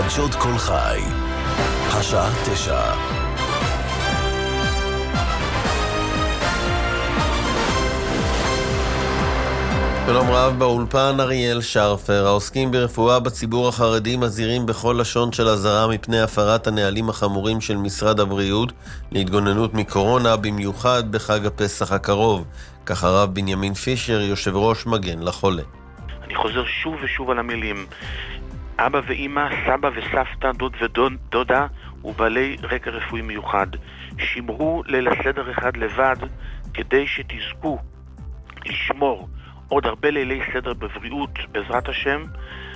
חדשות כל חי, השעה 9. שלום רב, באולפן אריאל שרפר. העוסקים ברפואה בציבור החרדי מזהירים בכל לשון של אזהרה מפני הפרת הנהלים החמורים של משרד הבריאות להתגוננות מקורונה, במיוחד בחג הפסח הקרוב. כך הרב בנימין פישר, יושב ראש מגן לחולה. אני חוזר שוב ושוב על המילים: אבא ואמא, סבא וסבתא, דוד ודודה ובעלי רקע רפואי מיוחד, שמרו ליל הסדר אחד לבד כדי שתזכו לשמור עוד הרבה לילי סדר בבריאות בעזרת השם.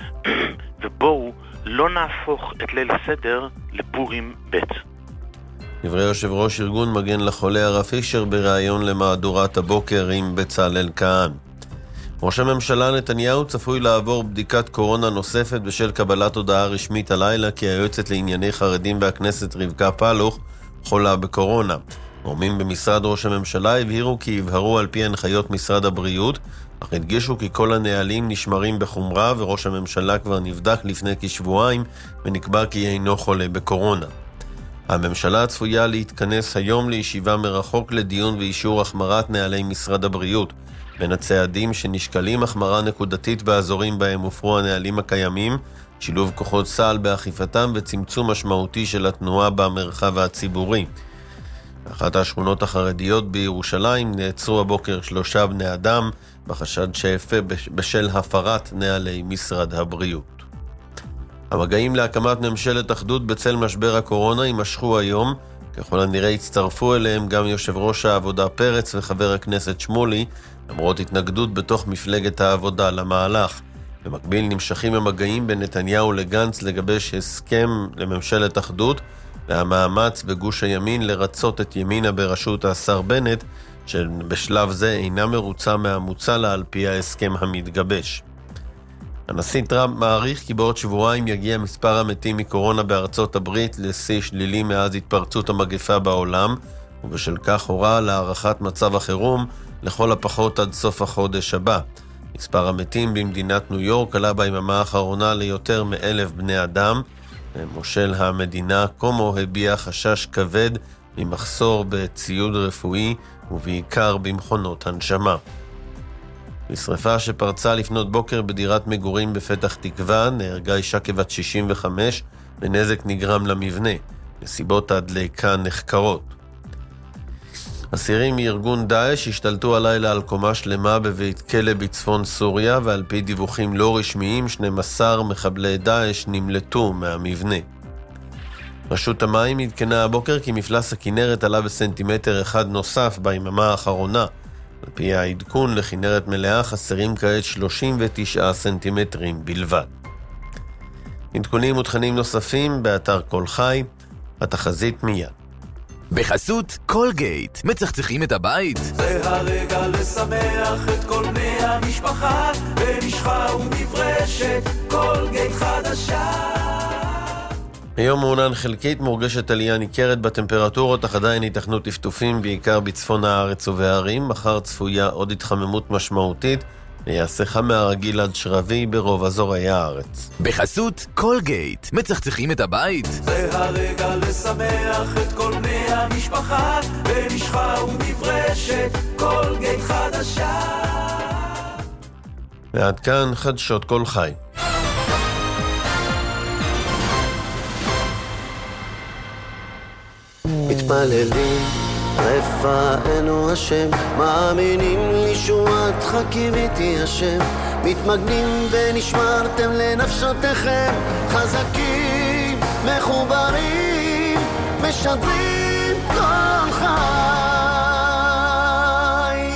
ובואו לא נהפוך את ליל הסדר לפורים ב'. דברי יושב ראש ארגון מגן לחולה הרב פישר בראיון למהדורת הבוקר עם בצלאל כהן. ראש הממשלה נתניהו צפוי לעבור בדיקת קורונה נוספת בשל קבלת הודעה רשמית הלילה כי היועצת לענייני חרדים בכנסת רבקה פלוך חולה בקורונה. גורמים במשרד ראש הממשלה הבהירו כי יבהרו על פי הנחיות משרד הבריאות, אך הדגישו כי כל הנהלים נשמרים בחומרה וראש הממשלה כבר נבדק לפני כשבועיים ונקבע כי אינו חולה בקורונה. הממשלה צפויה להתכנס היום לישיבה מרחוק לדיון ואישור החמרת נהלי משרד הבריאות. בין הצעדים שנשקלים החמרה נקודתית באזורים בהם הופרו הנהלים הקיימים, שילוב כוחות צה"ל באכיפתם וצמצום משמעותי של התנועה במרחב הציבורי. באחת השכונות החרדיות בירושלים נעצרו הבוקר 3 בני אדם בחשד שאפה בשל הפרת נהלי משרד הבריאות. המגעים להקמת ממשלת אחדות בצל משבר הקורונה יימשכו היום. ככל הנראה הצטרפו אליהם גם יושב ראש העבודה פרץ וחבר הכנסת שמולי, למרות התנגדות בתוך מפלגת העבודה למהלך. במקביל נמשכים המגעים בין נתניהו לגנץ לגבש הסכם לממשלת אחדות, והמאמץ בגוש הימין לרצות את ימינה בראשות השר בנט, שבשלב זה אינה מרוצה מהמוצע לה על פי ההסכם המתגבש. הנשיא טראמפ מעריך כי בעוד שבועיים יגיע מספר המתים מקורונה בארצות הברית לשיא שלילי מאז התפרצות המגפה בעולם, ובשל כך הורה להארכת מצב החירום לכל הפחות עד סוף החודש הבא. מספר המתים במדינת ניו יורק עלה ביממה האחרונה ליותר מ1,000 בני אדם, ומושל המדינה קומו הביע חשש כבד ממחסור בציוד רפואי ובעיקר במכונות הנשמה. בשריפה שפרצה לפנות בוקר בדירת מגורים בפתח תקווה נהרגה אישה כבת 65 ונזק נגרם למבנה. נסיבות הדליקה נחקרות. אסירים מארגון דאעש השתלטו הלילה על קומה שלמה בבית כלא בצפון סוריה, ועל פי דיווחים לא רשמיים 12 מחבלי דאעש נמלטו מהמבנה. רשות המים עדכנה הבוקר כי מפלס הכינרת עלה בסנטימטר אחד נוסף ביממה האחרונה. על פי העדכון לכינרת מלאה חסרים כעת 39 סנטימטרים בלבד. עדכונים ותכנים נוספים באתר כל חי, התחזית מיד. בחסות קולגייט, מצחצחים את הבית? זה הרגע לשמח את כל בני המשפחה, במשחה ומברשת קולגייט חדשה. היום מעונן חלקית, מורגשת עלייה ניכרת בטמפרטורות, אך עדיין ייתכנו טפטופים בעיקר בצפון הארץ ובהרים. מחר צפויה עוד התחממות משמעותית, ויעשה חם מהרגיל עד שרבי ברוב אזורי הארץ. בחסות קולגייט, מצחצחים את הבית? זה הרגע לשמח את כל בני המשפחה, במשחה ומברשת קולגייט חדשה. ועד כאן חדשות כל חי. מתפללים רפאנו השם, מאמינים לישועתך קיוויתי השם, מתמגנים ונשמרתם לנפשותיכם, חזקים מחוברים משדרים כל חי.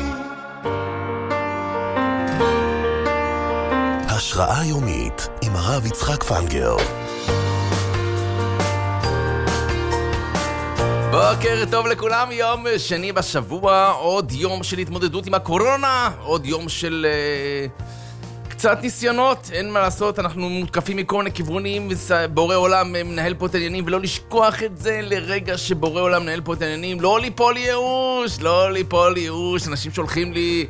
השראה יומית עם הרב יצחק פנגר. בוקר טוב לכולם, יום שני בשבוע, עוד יום של התמודדות עם הקורונה, עוד יום של קצת ניסיונות, אין מה לעשות, אנחנו מותקפים מכל מיני כיוונים, בורא עולם מנהל פה את העניינים, ולא לשכוח את זה לרגע שבורא עולם מנהל פה את העניינים, לא ליפול ייאוש, אנשים שולחים לי,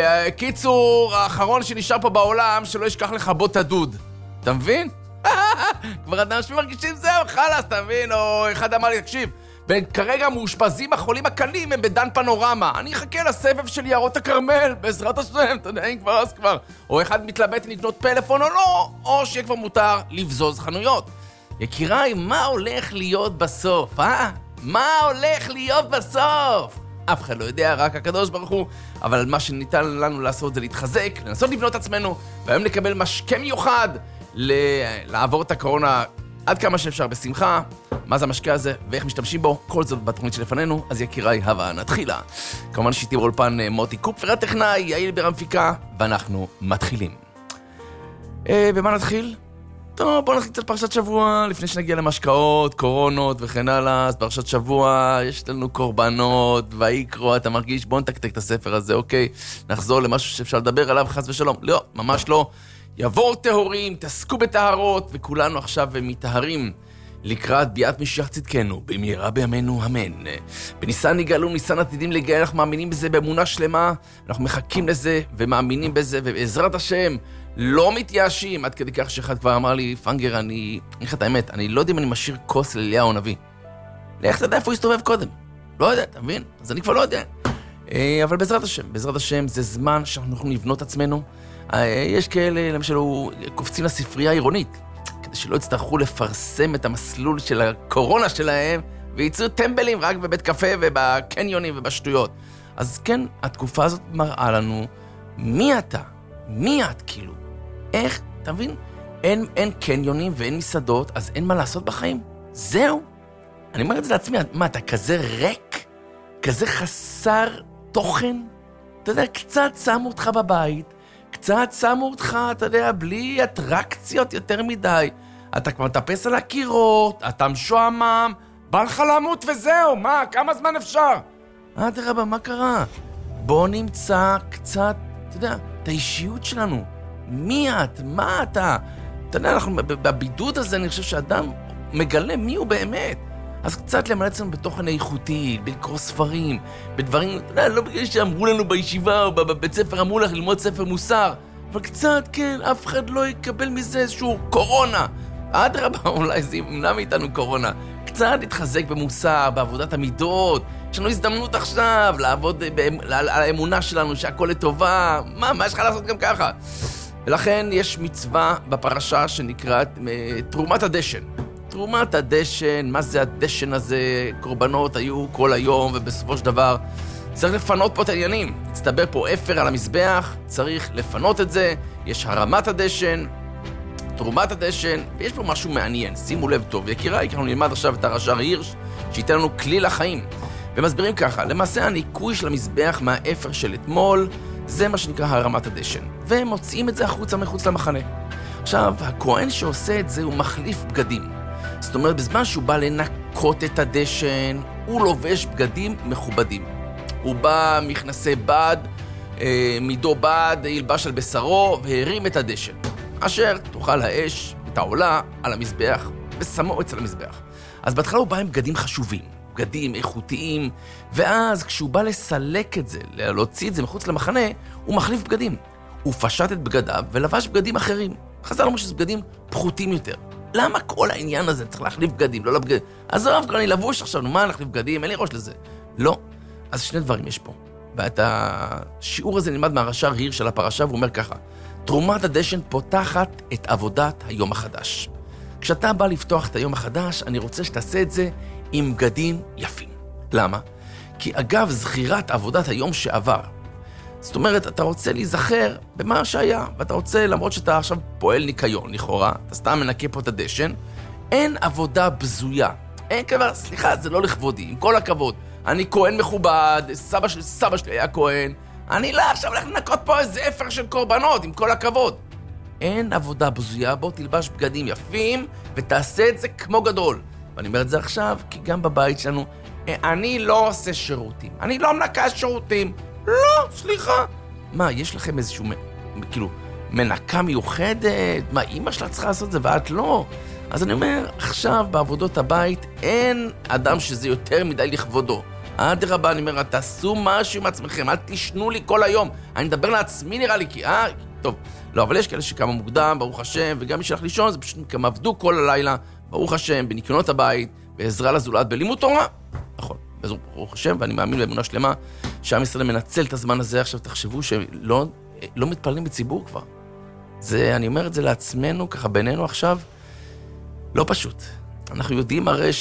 קיצור, האחרון שנשאר פה בעולם, שלא ישכח לך בוא תדוד, אתה מבין? כבר אדם שמרגישים זהו, חלאס, אתה מבין? או אחד אמר לי, תקשיב, וכרגע מאושפזים החולים הקלים הם בדן פנורמה. אני אחכה לסבב של יערות הכרמל, בעזרת השם, אתה יודע, אם כבר אז כבר. או אחד מתלבט אם לקנות פלאפון או לא, או שיהיה כבר מותר לבזוז חנויות. יקיריי, מה הולך להיות בסוף, אה? מה הולך להיות בסוף? אף אחד לא יודע, רק הקדוש ברוך הוא, אבל מה שניתן לנו לעשות זה להתחזק, לנסות לבנות עצמנו, והיום נקבל משקה מיוחד לעבור את הקורונה עד כמה שאפשר בשמחה. מה זה המשקה הזה ואיך משתמשים בו, כל זאת בתוכנית שלפנינו, אז יקיריי, הבה נתחילה. כמובן שאיתי באולפן מוטי קופפר הטכנאי, יעל בר המפיקה, ואנחנו מתחילים. במה נתחיל? טוב, בואו נתחיל קצת פרשת שבוע, לפני שנגיע למשקאות, קורונות וכן הלאה. אז פרשת שבוע, יש לנו קורבנות, ויקרו, אתה מרגיש, בואו נתקתק את הספר הזה, אוקיי? נחזור למשהו שאפשר לדבר עליו, חס ושלום. לא, ממש לא. יבואו טהורים, תעסקו בטהרות, וכולנו עכשיו מתאהרים לקראת ביאת משיח צדקנו, במהרה בימינו, אמן. בניסן נגאלו, ניסן עתידים להגיע, אנחנו מאמינים בזה באמונה שלמה, אנחנו מחכים לזה ומאמינים בזה, ובעזרת השם לא מתייאשים, עד כדי כך שאחד כבר אמר לי, פנגר, אני אגיד את האמת, אני לא יודע אם אני משאיר כוס לאליהו הנביא. איך אתה יודע איפה הוא יסתובב קודם? לא יודע, אתה מבין? אז אני כבר לא יודע. אבל בעזרת השם זה זמן שאנחנו יכולים לבנות עצמנו. יש כאלה, למשל, קופצים לספרייה העירונית, כדי שלא יצטרכו לפרסם את המסלול של הקורונה שלהם, וייצאו טמבלים רק בבית קפה ובקניונים ובשטויות. אז כן, התקופה הזאת מראה לנו מי אתה, מי את כאילו, איך, אתה מבין? אין קניונים ואין מסעדות, אז אין מה לעשות בחיים. זהו. אני אומר את זה לעצמי, מה, אתה כזה ריק? כזה חסר תוכן? אתה יודע, קצת שמו אותך בבית, קצת שמו אותך, אתה יודע, בלי אטרקציות יותר מדי. אתה כבר מטפס על הקירות, אתה משועמם, בא לך למות וזהו, מה, כמה זמן אפשר? תראה, מה קרה? בוא נמצא קצת, אתה יודע, את האישיות שלנו. מי את? מה אתה? אתה יודע, אנחנו בבידוד הזה, אני חושב שאדם מגלה מי הוא באמת. אז קצת למלא אצלנו בתוכן איכותי, בלקרוא ספרים, בדברים, אתה יודע, לא בגלל שאמרו לנו בישיבה או בבית ספר אמרו לך ללמוד ספר מוסר, אבל קצת, כן, אף אחד לא יקבל מזה איזשהו קורונה. אדרבה, אולי זה ימנע מאיתנו קורונה. קצת להתחזק במוסר, בעבודת המידות. יש לנו הזדמנות עכשיו לעבוד על האמונה שלנו שהכל לטובה. מה יש לך לעשות גם ככה? ולכן יש מצווה בפרשה שנקראת תרומת הדשן. תרומת הדשן, מה זה הדשן הזה? קורבנות היו כל היום, ובסופו של דבר צריך לפנות פה את העניינים. הצטבר פה אפר על המזבח, צריך לפנות את זה. יש הרמת הדשן, תרומת הדשן, ויש פה משהו מעניין. שימו לב טוב, יקיריי, כי אנחנו נלמד עכשיו את הרש"ר הירש, שייתן לנו כלי לחיים. ומסבירים ככה, למעשה הניקוי של המזבח מהאפר של אתמול, זה מה שנקרא הרמת הדשן. והם מוצאים את זה החוצה מחוץ למחנה. עכשיו, הכהן שעושה את זה הוא מחליף בגדים. זאת אומרת, בזמן שהוא בא לנקות את הדשן, הוא לובש בגדים מכובדים. הוא בא מכנסי בד, מידו בד, ילבש על בשרו, והרים את הדשן. אשר תאכל האש את העולה על המזבח, ושמו אצל המזבח. אז בהתחלה הוא בא עם בגדים חשובים, בגדים איכותיים, ואז כשהוא בא לסלק את זה, להוציא את זה מחוץ למחנה, הוא מחליף בגדים. הוא פשט את בגדיו ולבש בגדים אחרים. חז"ל אומרים שזה בגדים פחותים יותר. למה כל העניין הזה צריך להחליף בגדים, לא לבגדים? אז הרב כבר אני לבוש עכשיו, מה להחליף בגדים? אין לי ראש לזה. לא. אז שני דברים יש פה. ואת השיעור הזה נלמד מהרש"ר הירש של הפרשה, והוא אומר ככה, תרומת הדשן פותחת את עבודת היום החדש. כשאתה בא לפתוח את היום החדש, אני רוצה שתעשה את זה עם בגדים יפים. למה? כי אגב זכירת עבודת היום שעבר, זאת אומרת, אתה רוצה להיזכר במה שהיה, ואתה רוצה, למרות שאתה עכשיו פועל ניקיון, לכאורה, אתה סתם מנקה פה את הדשן, אין עבודה בזויה. אין כבר, סליחה, זה לא לכבודי, עם כל הכבוד. אני כהן מכובד, סבא שלי היה כהן, אני לא עכשיו הולך לנקות פה איזה אפר של קורבנות, עם כל הכבוד. אין עבודה בזויה, בוא תלבש בגדים יפים, ותעשה את זה כמו גדול. ואני אומר את זה עכשיו, כי גם בבית שלנו, אני לא עושה שירותים, אני לא מנקה שירותים. לא, סליחה. מה, יש לכם איזשהו, כאילו, מנקה מיוחדת? מה, אמא שלה צריכה לעשות את זה ואת לא? אז אני אומר, עכשיו בעבודות הבית אין אדם שזה יותר מדי לכבודו. אדרבה, אני אומר, תעשו משהו עם עצמכם, אל תשנו לי כל היום. אני מדבר לעצמי נראה לי, כי טוב, לא, אבל יש כאלה שקמה מוקדם, ברוך השם, וגם מי שהלך לישון, זה פשוט כמה עבדו כל הלילה, ברוך השם, בניקיונות הבית, בעזרה לזולת, בלימוד תורה. נכון, ברוך השם, ואני מאמין באמונה שלמה, שעם ישראל מנצל את הזמן הזה. עכשיו תחשבו שלא מתפללים בציבור כבר. אני אומר את זה לעצמנו, ככה בינינו עכשיו, לא פשוט. אנחנו יודעים הרי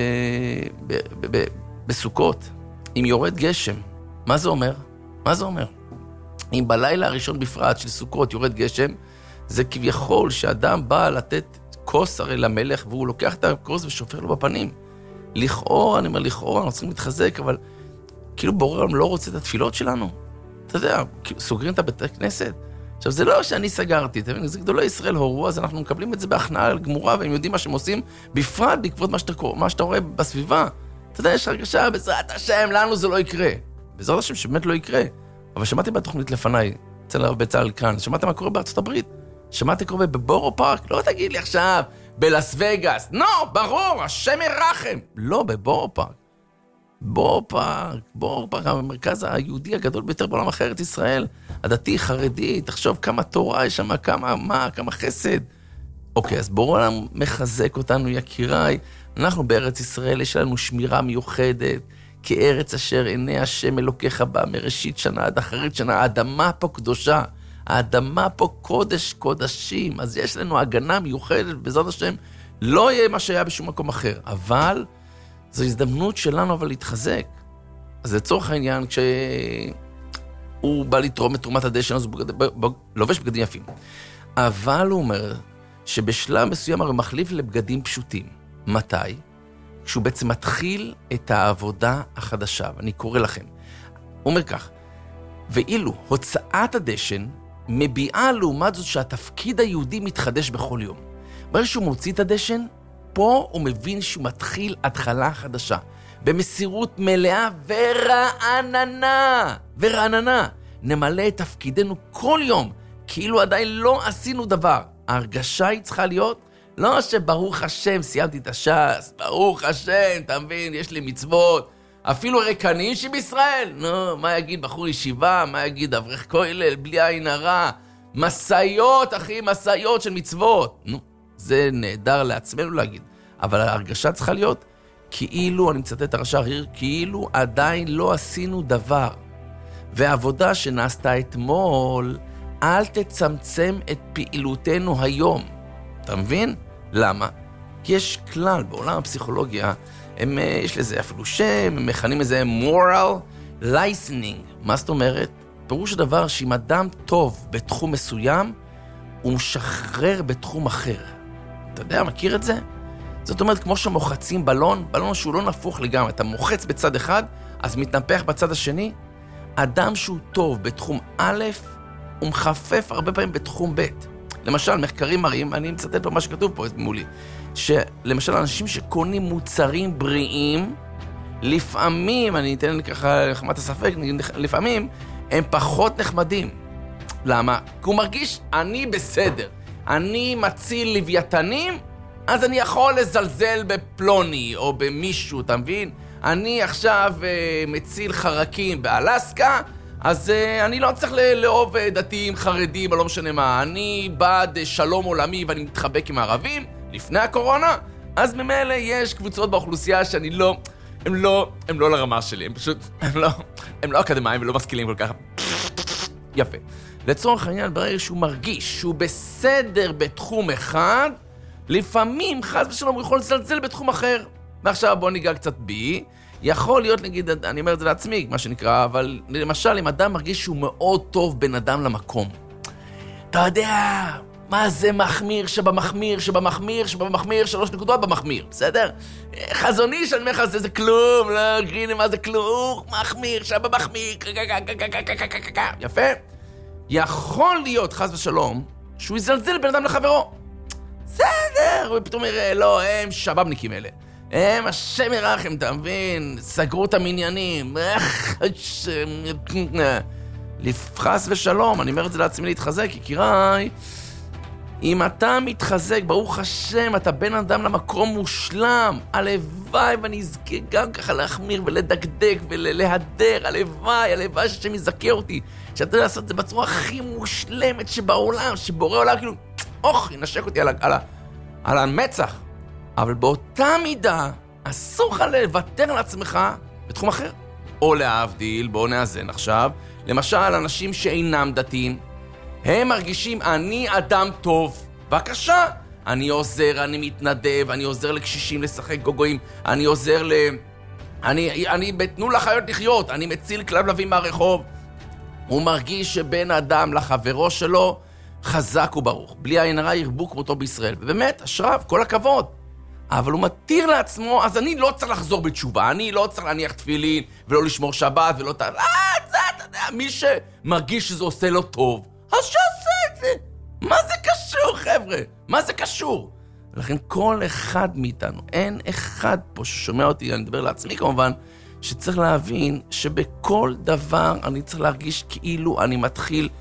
שבסוכות, אם יורד גשם, מה זה אומר? מה זה אומר? אם בלילה הראשון בפרט של סוכות יורד גשם, זה כביכול שאדם בא לתת כוס הרי למלך, והוא לוקח את הכוס ושופך לו בפנים. לכאורה, אני אומר לכאורה, אנחנו צריכים להתחזק, אבל כאילו בורא עולם לא רוצה את התפילות שלנו. אתה יודע, סוגרים את הבתי כנסת. עכשיו, זה לא שאני סגרתי, אתה מבין? זה גדולי ישראל הורו, אז אנחנו מקבלים את זה בהכנעה גמורה, והם יודעים מה שהם עושים, בפרט בעקבות מה שאתה רואה בסביבה. אתה יודע, יש הרגשה, בעזרת השם, לנו זה לא יקרה. בעזרת השם שבאמת לא יקרה. אבל שמעתי בתוכנית לפניי, בצה"ל כאן, שמעתי מה קורה בארצות הברית, שמעתי קורה בבורו פארק, לא תגיד לי עכשיו, בלס וגאס, ברור, השם ירחם. לא, בבורו פארק. בורו פארק, המרכז היהודי הגדול ביותר בעולם אחר, ארץ ישראל, הדתי, חרדי, תחשוב כמה תורה יש שם, כמה חסד. אוקיי, אז בורא עולם מחזק אותנו, יקיריי. אנחנו בארץ ישראל, יש לנו שמירה מיוחדת, כארץ אשר עיני השם אלוקיך בה, מראשית שנה עד אחרית שנה. האדמה פה קדושה, האדמה פה קודש קודשים, אז יש לנו הגנה מיוחדת, בעזרת השם, לא יהיה מה שהיה בשום מקום אחר, אבל זו הזדמנות שלנו אבל להתחזק. אז לצורך העניין, כשהוא בא לתרום את תרומת הדשן, אז הוא לובש בגדים יפים. אבל הוא אומר שבשלב מסוים הרי מחליף לבגדים פשוטים. מתי? כשהוא בעצם מתחיל את העבודה החדשה, ואני קורא לכם. הוא אומר כך, ואילו הוצאת הדשן מביעה לעומת זאת שהתפקיד היהודי מתחדש בכל יום. ברגע שהוא מוציא את הדשן, פה הוא מבין שהוא מתחיל התחלה חדשה, במסירות מלאה ורעננה. נמלא את תפקידנו כל יום, כאילו עדיין לא עשינו דבר. ההרגשה היא צריכה להיות, לא שברוך השם סיימתי את הש"ס, ברוך השם, אתה מבין, יש לי מצוות, אפילו רקנים שבישראל, מה יגיד בחור ישיבה, מה יגיד אברך כולל, בלי עין הרע, מסעיות, אחי, מסעיות של מצוות. זה נהדר לעצמנו להגיד, אבל ההרגשה צריכה להיות, כאילו, אני מצטט את הרש"ר הריר, כאילו עדיין לא עשינו דבר. והעבודה שנעשתה אתמול, אל תצמצם את פעילותנו היום. אתה מבין? למה? כי יש כלל בעולם הפסיכולוגיה, יש לזה אפילו שם, הם מכנים לזה moral licensing. מה זאת אומרת? פירוש הדבר שאם אדם טוב בתחום מסוים, הוא משחרר בתחום אחר. אתה יודע, מכיר את זה? זאת אומרת, כמו שמוחצים בלון שהוא לא נפוך לגמרי, אתה מוחץ בצד אחד, אז מתנפח בצד השני. אדם שהוא טוב בתחום א', הוא מחפף הרבה פעמים בתחום ב'. למשל, מחקרים מראים, אני מצטט פה מה שכתוב פה מולי, שלמשל אנשים שקונים מוצרים בריאים, לפעמים, אני אתן ככה לחמת הספק, לפעמים הם פחות נחמדים. למה? כי הוא מרגיש, אני בסדר. אני מציל לוויתנים, אז אני יכול לזלזל בפלוני או במישהו, אתה מבין? אני עכשיו מציל חרקים באלסקה, אז אני לא צריך לאהוב דתיים, חרדים, או לא משנה מה. אני בעד שלום עולמי ואני מתחבק עם הערבים לפני הקורונה, אז ממילא יש קבוצות באוכלוסייה שאני לא, הם לא לרמה שלי, הם לא אקדמיים ולא משכילים כל כך. יפה. לצורך העניין, ברגע שהוא מרגיש שהוא בסדר בתחום אחד, לפעמים חס ושלום הוא יכול לזלזל בתחום אחר. ועכשיו בוא ניגע קצת בי. יכול להיות, נגיד, אני אומר את זה לעצמי, מה שנקרא, אבל למשל, אם אדם מרגיש שהוא מאוד טוב בין אדם למקום, אתה יודע, מה זה מחמיר שבמחמיר, 3 נקודות במחמיר, בסדר? חזוני שאני אומר לך, זה כלום, לא, גריני, מה זה כלום? מחמיר שבמחמיר, יפה? יכול להיות, חס ושלום, שהוא יזלזל בין אדם לחברו. בסדר, ופתאום יראה, לא, הם שבבניקים אלה. הם השם ירחם, אתה מבין? סגרו את המניינים. חס ושלום, אני אומר את זה לעצמי להתחזק, יקיריי. אם אתה מתחזק, ברוך השם, אתה בן אדם למקום מושלם. הלוואי ואני אזכה גם ככה להחמיר ולדקדק ולהדר. הלוואי שהשם יזכה אותי. שאתה יודע לעשות את זה בצורה הכי מושלמת שבעולם, שבורא עולם כאילו, ינשק אותי על המצח. אבל באותה מידה, אסור לך לוותר לעצמך בתחום אחר. או להבדיל, בואו נאזן עכשיו, למשל, אנשים שאינם דתיים, הם מרגישים, אני אדם טוב. בבקשה. אני עוזר, אני מתנדב, אני עוזר לקשישים לשחק גוגויים, אני עוזר תנו לחיות לחיות, אני מציל כלבלבים מהרחוב. הוא מרגיש שבן אדם לחברו שלו חזק וברוך. בלי עין הרע ירבו כמותו בישראל. ובאמת, אשריו, כל הכבוד. אבל הוא מתיר לעצמו, אז אני לא צריך לחזור בתשובה, אני לא צריך להניח תפילין, ולא לשמור שבת, ולא אתה יודע, מי שמרגיש שזה עושה לו טוב, אז שעשה את זה. מה זה קשור, חבר'ה? מה זה קשור? ולכן כל אחד מאיתנו, אין אחד פה ששומע אותי, אני מדבר לעצמי כמובן, שצריך להבין שבכל דבר אני צריך להרגיש כאילו אני מתחיל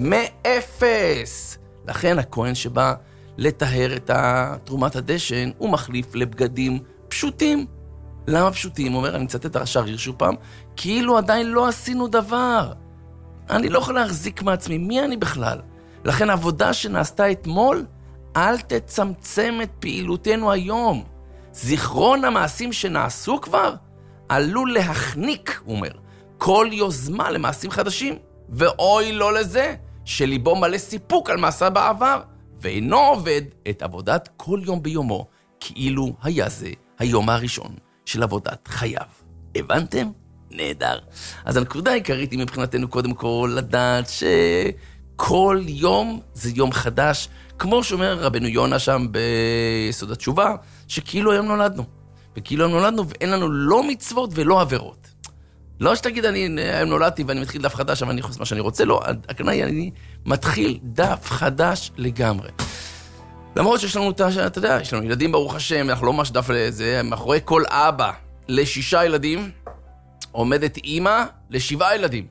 מאפס. לכן הכהן שבא לטהר את תרומת הדשן, הוא מחליף לבגדים פשוטים. למה פשוטים? הוא אומר, אני מצטט את השריר שוב פעם, כאילו עדיין לא עשינו דבר. אני לא יכול להחזיק מעצמי, מי אני בכלל? לכן העבודה שנעשתה אתמול, אל תצמצם את פעילותנו היום. זיכרון המעשים שנעשו כבר, עלול להחניק, הוא אומר, כל יוזמה למעשים חדשים, ואוי לא לזה, שליבו מלא סיפוק על מעשה בעבר, ואינו עובד את עבודת כל יום ביומו, כאילו היה זה היום הראשון של עבודת חייו. הבנתם? נהדר. אז הנקודה העיקרית היא מבחינתנו קודם כל לדעת שכל יום זה יום חדש, כמו שאומר רבנו יונה שם ביסוד התשובה, שכאילו היום נולדנו. וכאילו היום נולדנו ואין לנו לא מצוות ולא עבירות. לא שתגיד אני היום נולדתי ואני מתחיל דף חדש, אבל אני חושב מה שאני רוצה, לא, הכוונה היא אני מתחיל דף חדש לגמרי. למרות שיש לנו, אתה יודע, יש לנו ילדים ברוך השם, אנחנו לא ממש דף לזה, מאחורי כל אבא ל6 ילדים, עומדת אמא ל7 ילדים.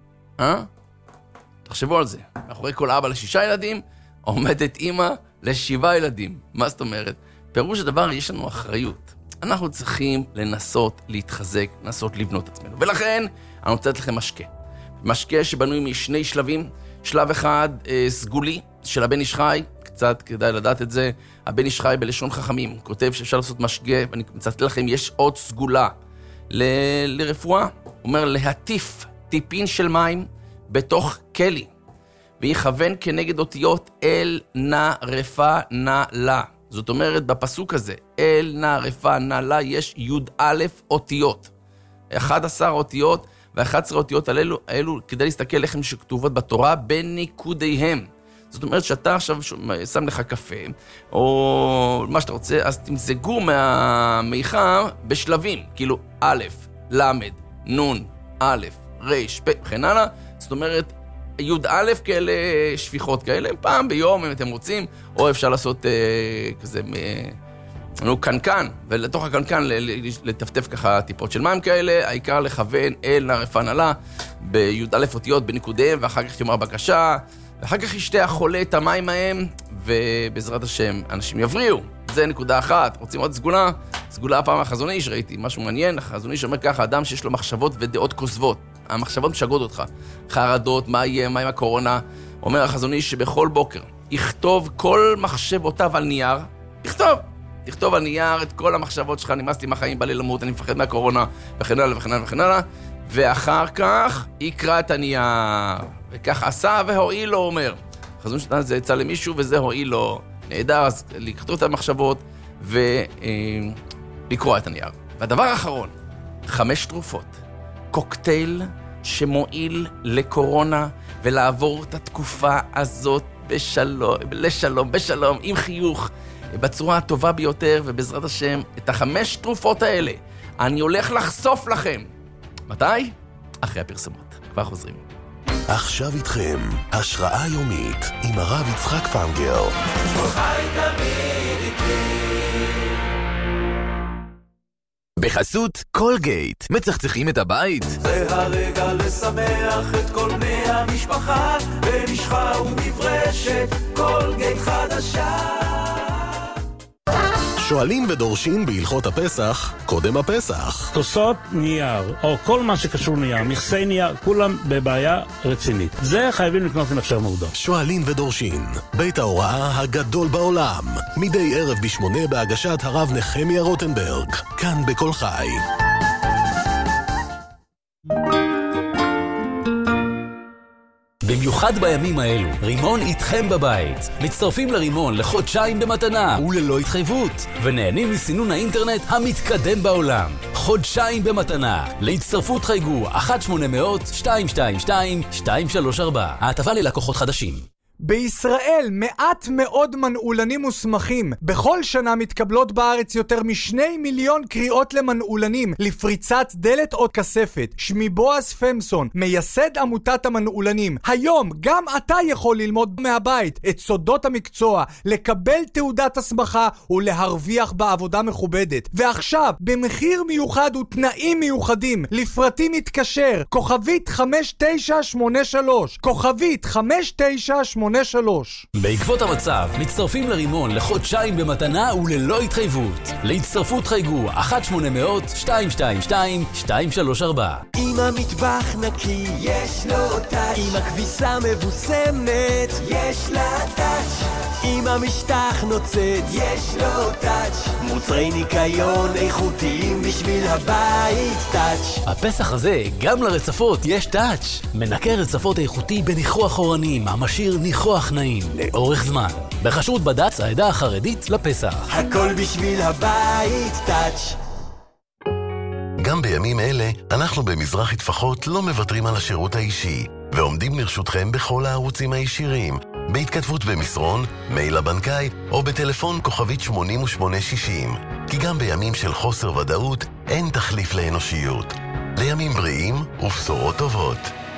תחשבו על זה. מאחורי כל אבא ל6 ילדים, עומדת אמא ל7 ילדים. מה זאת אומרת? פירוש הדבר, יש לנו אחריות. אנחנו צריכים לנסות להתחזק, לנסות לבנות עצמנו. ולכן, אני רוצה לתת לכם משקה. משקה שבנוי משני שלבים. שלב אחד סגולי של הבן איש חי, קצת כדאי לדעת את זה. הבן איש חי בלשון חכמים, כותב שאפשר לעשות משקה, ואני מצטט לכם, יש עוד סגולה לרפואה. הוא אומר להטיף טיפין של מים בתוך כלי, ויכוון כנגד אותיות אל נא רפא נא לה. זאת אומרת, בפסוק הזה, אל נא רפא נא לה, יש י"א אותיות. 11 אותיות, ו11 אותיות האלו, כדי להסתכל איך הן שכתובות בתורה, בניקודיהם. זאת אומרת שאתה עכשיו שם לך קפה, או מה שאתה רוצה, אז תמזגו מהמיכה בשלבים, כאילו א', ל', נ', א', ר', פ', וכן הלאה. זאת אומרת, י"א כאלה שפיכות כאלה, פעם ביום אם אתם רוצים, או אפשר לעשות כזה, קנקן, ולתוך הקנקן לטפטף ככה טיפות של מים כאלה, העיקר לכוון אל נא רפא נא לה, בי"א אותיות בניקודיהם, ואחר כך יאמר בקשה, ואחר כך ישתה החולה את המים מהם, ובעזרת השם אנשים יבריאו. זה נקודה אחת. רוצים עוד סגולה? סגולה הפעם החזון איש, ראיתי משהו מעניין, החזון איש אומר ככה, אדם שיש לו מחשבות ודעות כוזבות, המחשבות משגעות אותך, חרדות, מה יהיה, מה עם הקורונה, אומר החזון איש שבכל בוקר יכתוב כל מחשבותיו על נייר, תכתוב על נייר את כל המחשבות שלך, נמאס לי מהחיים, בא לי למות, אני מפחד מהקורונה, וכן הלאה וכן הלאה וכן הלאה, ואחר כך יקרא את הנייר, וכך עשה והועיל לו, אומר. חזון שנה זה יצא למישהו וזה הועיל לו. נהדר, אז לכתוב את המחשבות ולקרוא את הנייר. והדבר האחרון, 5 תרופות. קוקטייל שמועיל לקורונה ולעבור את התקופה הזאת בשלום, עם חיוך, בצורה הטובה ביותר, ובעזרת השם, את 5 תרופות האלה אני הולך לחשוף לכם. מתי? אחרי הפרסומות. כבר חוזרים. עכשיו איתכם, השראה יומית עם הרב יצחק פנגר. חי תמיד איתי. בחסות קולגייט, מצחצחים את הבית. זה הרגע לשמח את כל בני המשפחה, במשחה ומברשת, קולגייט חדש. חדשה. שואלים ודורשים בהלכות הפסח, קודם הפסח. כוסות נייר, או כל מה שקשור נייר, מכסי נייר, כולם בבעיה רצינית. זה חייבים לקנות למחשב מורדם. שואלים ודורשים, בית ההוראה הגדול בעולם. מדי ערב ב8 בהגשת הרב נחמיה רוטנברג. כאן בכל חי. במיוחד בימים האלו, רימון איתכם בבית. מצטרפים לרימון לחודשיים במתנה וללא התחייבות, ונהנים מסינון האינטרנט המתקדם בעולם. חודשיים במתנה. להצטרפות חייגו 1-800-222-234. ההטבה ללקוחות חדשים. בישראל מעט מאוד מנעולנים מוסמכים. בכל שנה מתקבלות בארץ יותר מ2 מיליון קריאות למנעולנים לפריצת דלת או כספת. שמי בועז פמסון, מייסד עמותת המנעולנים. היום גם אתה יכול ללמוד מהבית את סודות המקצוע, לקבל תעודת הסמכה ולהרוויח בעבודה מכובדת. ועכשיו, במחיר מיוחד ותנאים מיוחדים, לפרטים מתקשר, כוכבית 5983, כוכבית 5983. בעקבות המצב, מצטרפים לרימון לחודשיים במתנה וללא התחייבות. להצטרפות חייגו 1-800-222-234. אם המטבח נקי, יש לו טאץ'. אם הכביסה מבוסמת, יש לה טאץ'. אם המשטח נוצץ, יש לו טאץ'. מוצרי ניקיון איכותיים בשביל הבית, טאץ'. הפסח הזה, גם לרצפות יש טאץ'. מנקה רצפות איכותי בניחוח אורנים, המשאיר ניחוח נעים לאורך זמן. בחשרות בד"ץ העדה החרדית לפסח. הכל בשביל הבית, טאץ'. גם בימים אלה, אנחנו במזרחי טפחות לא מוותרים על השירות האישי, ועומדים לרשותכם בכל הערוצים הישירים, בהתכתבות במסרון, מייל הבנקאי, או בטלפון כוכבית 8860. כי גם בימים של חוסר ודאות, אין תחליף לאנושיות. לימים בריאים ובשורות טובות.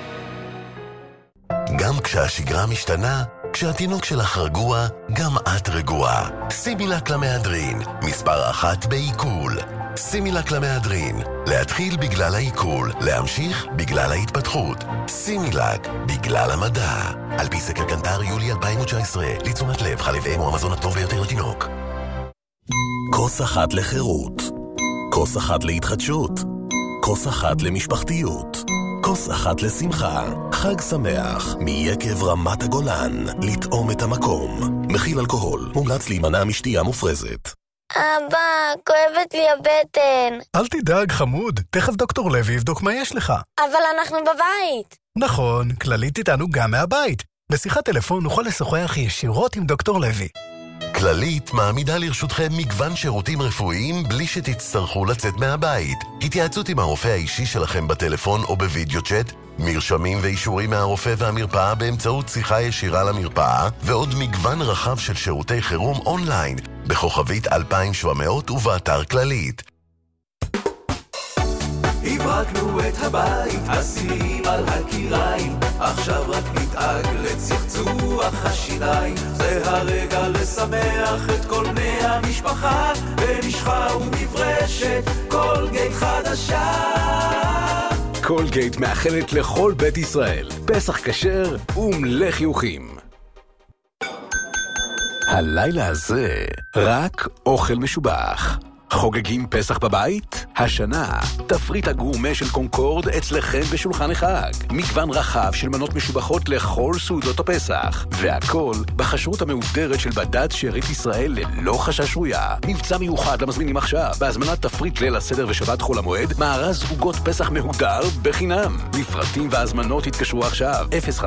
גם כשהשגרה משתנה, כשהתינוק שלך רגוע, גם את רגועה. סימילק למהדרין, מספר 1 בעיכול. סימילק למהדרין, להתחיל בגלל העיכול, להמשיך בגלל ההתפתחות. סימילק, בגלל המדע. על פי סקר קנטר יולי 2019, לתשומת לב, חלב אם הוא המזון הטוב ביותר לתינוק. כוס אחת לחירות, כוס אחת להתחדשות, כוס אחת למשפחתיות, כוס אחת לשמחה. חג שמח מיקב רמת הגולן. לטעום את המקום. מכיל אלכוהול. מומלץ להימנע משתייה מופרזת. אבא, כואבת לי הבטן. אל תדאג חמוד, תכף דוקטור לוי יבדוק מה יש לך. אבל אנחנו בבית. נכון, כללית איתנו גם מהבית. בשיחת טלפון נוכל לשוחח ישירות עם דוקטור לוי. כללית מעמידה לרשותכם מגוון שירותים רפואיים בלי שתצטרכו לצאת מהבית. התייעצות עם הרופא האישי שלכם בטלפון או בווידאו צ'אט, מרשמים ואישורים מהרופא והמרפאה באמצעות שיחה ישירה למרפאה, ועוד מגוון רחב של שירותי חירום אונליין, בכוכבית 2700 ובאתר כללית. הברקנו את הבית, השיאים על הקיריים, עכשיו רק נדאג לצחצוח השיניים. זה הרגע לשמח את כל בני המשפחה, במשחה ומברשת קולגייט חדשה. קולגייט מאחלת לכל בית ישראל פסח כשר ומלא חיוכים. הלילה הזה רק אוכל משובח. חוגגים פסח בבית? השנה, תפריט הגורמה של קונקורד אצלכם בשולחן החג. מגוון רחב של מנות משובחות לכל סעודות הפסח. והכל בחשרות המהודרת של בד"ץ שארית ישראל ללא חשש רויה. מבצע מיוחד למזמינים עכשיו, בהזמנת תפריט ליל הסדר ושבת חול המועד, מארז עוגות פסח מהודר בחינם. לפרטים והזמנות התקשרו עכשיו,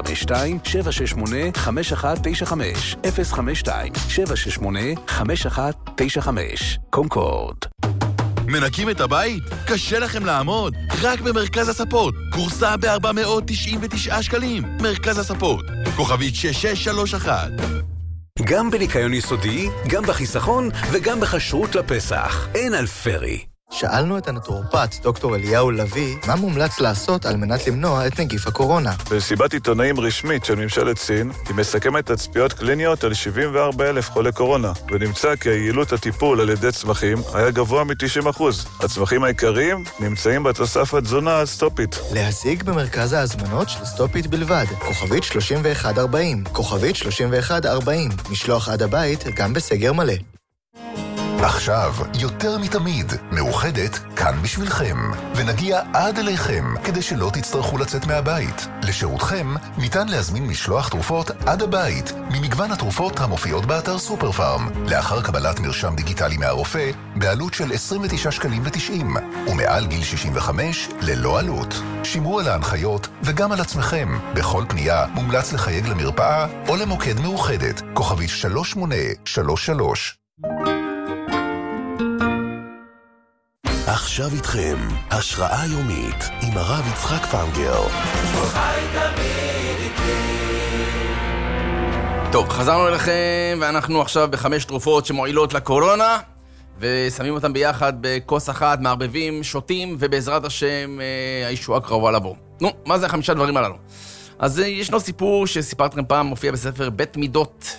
052-768-5195. 052-768-5195. קונקורד. מנקים את הבית? קשה לכם לעמוד? רק במרכז הספות. קורסה ב-499 שקלים. מרכז הספות. כוכבית 6631. גם בניקיון יסודי, גם בחיסכון וגם בחשרות לפסח. אין על פרי. שאלנו את הנטורופט דוקטור אליהו לוי מה מומלץ לעשות על מנת למנוע את נגיף הקורונה. במסיבת עיתונאים רשמית של ממשלת סין, היא מסכמת תצפיות קליניות על 74,000 חולי קורונה, ונמצא כי היעילות הטיפול על ידי צמחים היה גבוה מ-90%. הצמחים העיקריים נמצאים בתוסף התזונה סטופית. להשיג במרכז ההזמנות של סטופית בלבד, כוכבית 3140, כוכבית 3140, משלוח עד הבית גם בסגר מלא. עכשיו, יותר מתמיד, מאוחדת כאן בשבילכם, ונגיע עד אליכם, כדי שלא תצטרכו לצאת מהבית. לשירותכם, ניתן להזמין משלוח תרופות עד הבית, ממגוון התרופות המופיעות באתר סופר פארם, לאחר קבלת מרשם דיגיטלי מהרופא, בעלות של 29.90 שקלים, ומעל גיל 65 ללא עלות. שמרו על ההנחיות וגם על עצמכם. בכל פנייה מומלץ לחייג למרפאה או למוקד מאוחדת, כוכבית 3833. עכשיו איתכם, השראה יומית עם הרב יצחק פנגר. טוב, חזרנו אליכם, ואנחנו עכשיו ב5 תרופות שמועילות לקורונה, ושמים אותם ביחד בכוס אחת, מערבבים, שותים, ובעזרת השם הישועה קרבה לבוא. נו, מה זה 5 דברים הללו? אז ישנו סיפור שסיפרתם פעם, מופיע בספר בית מידות,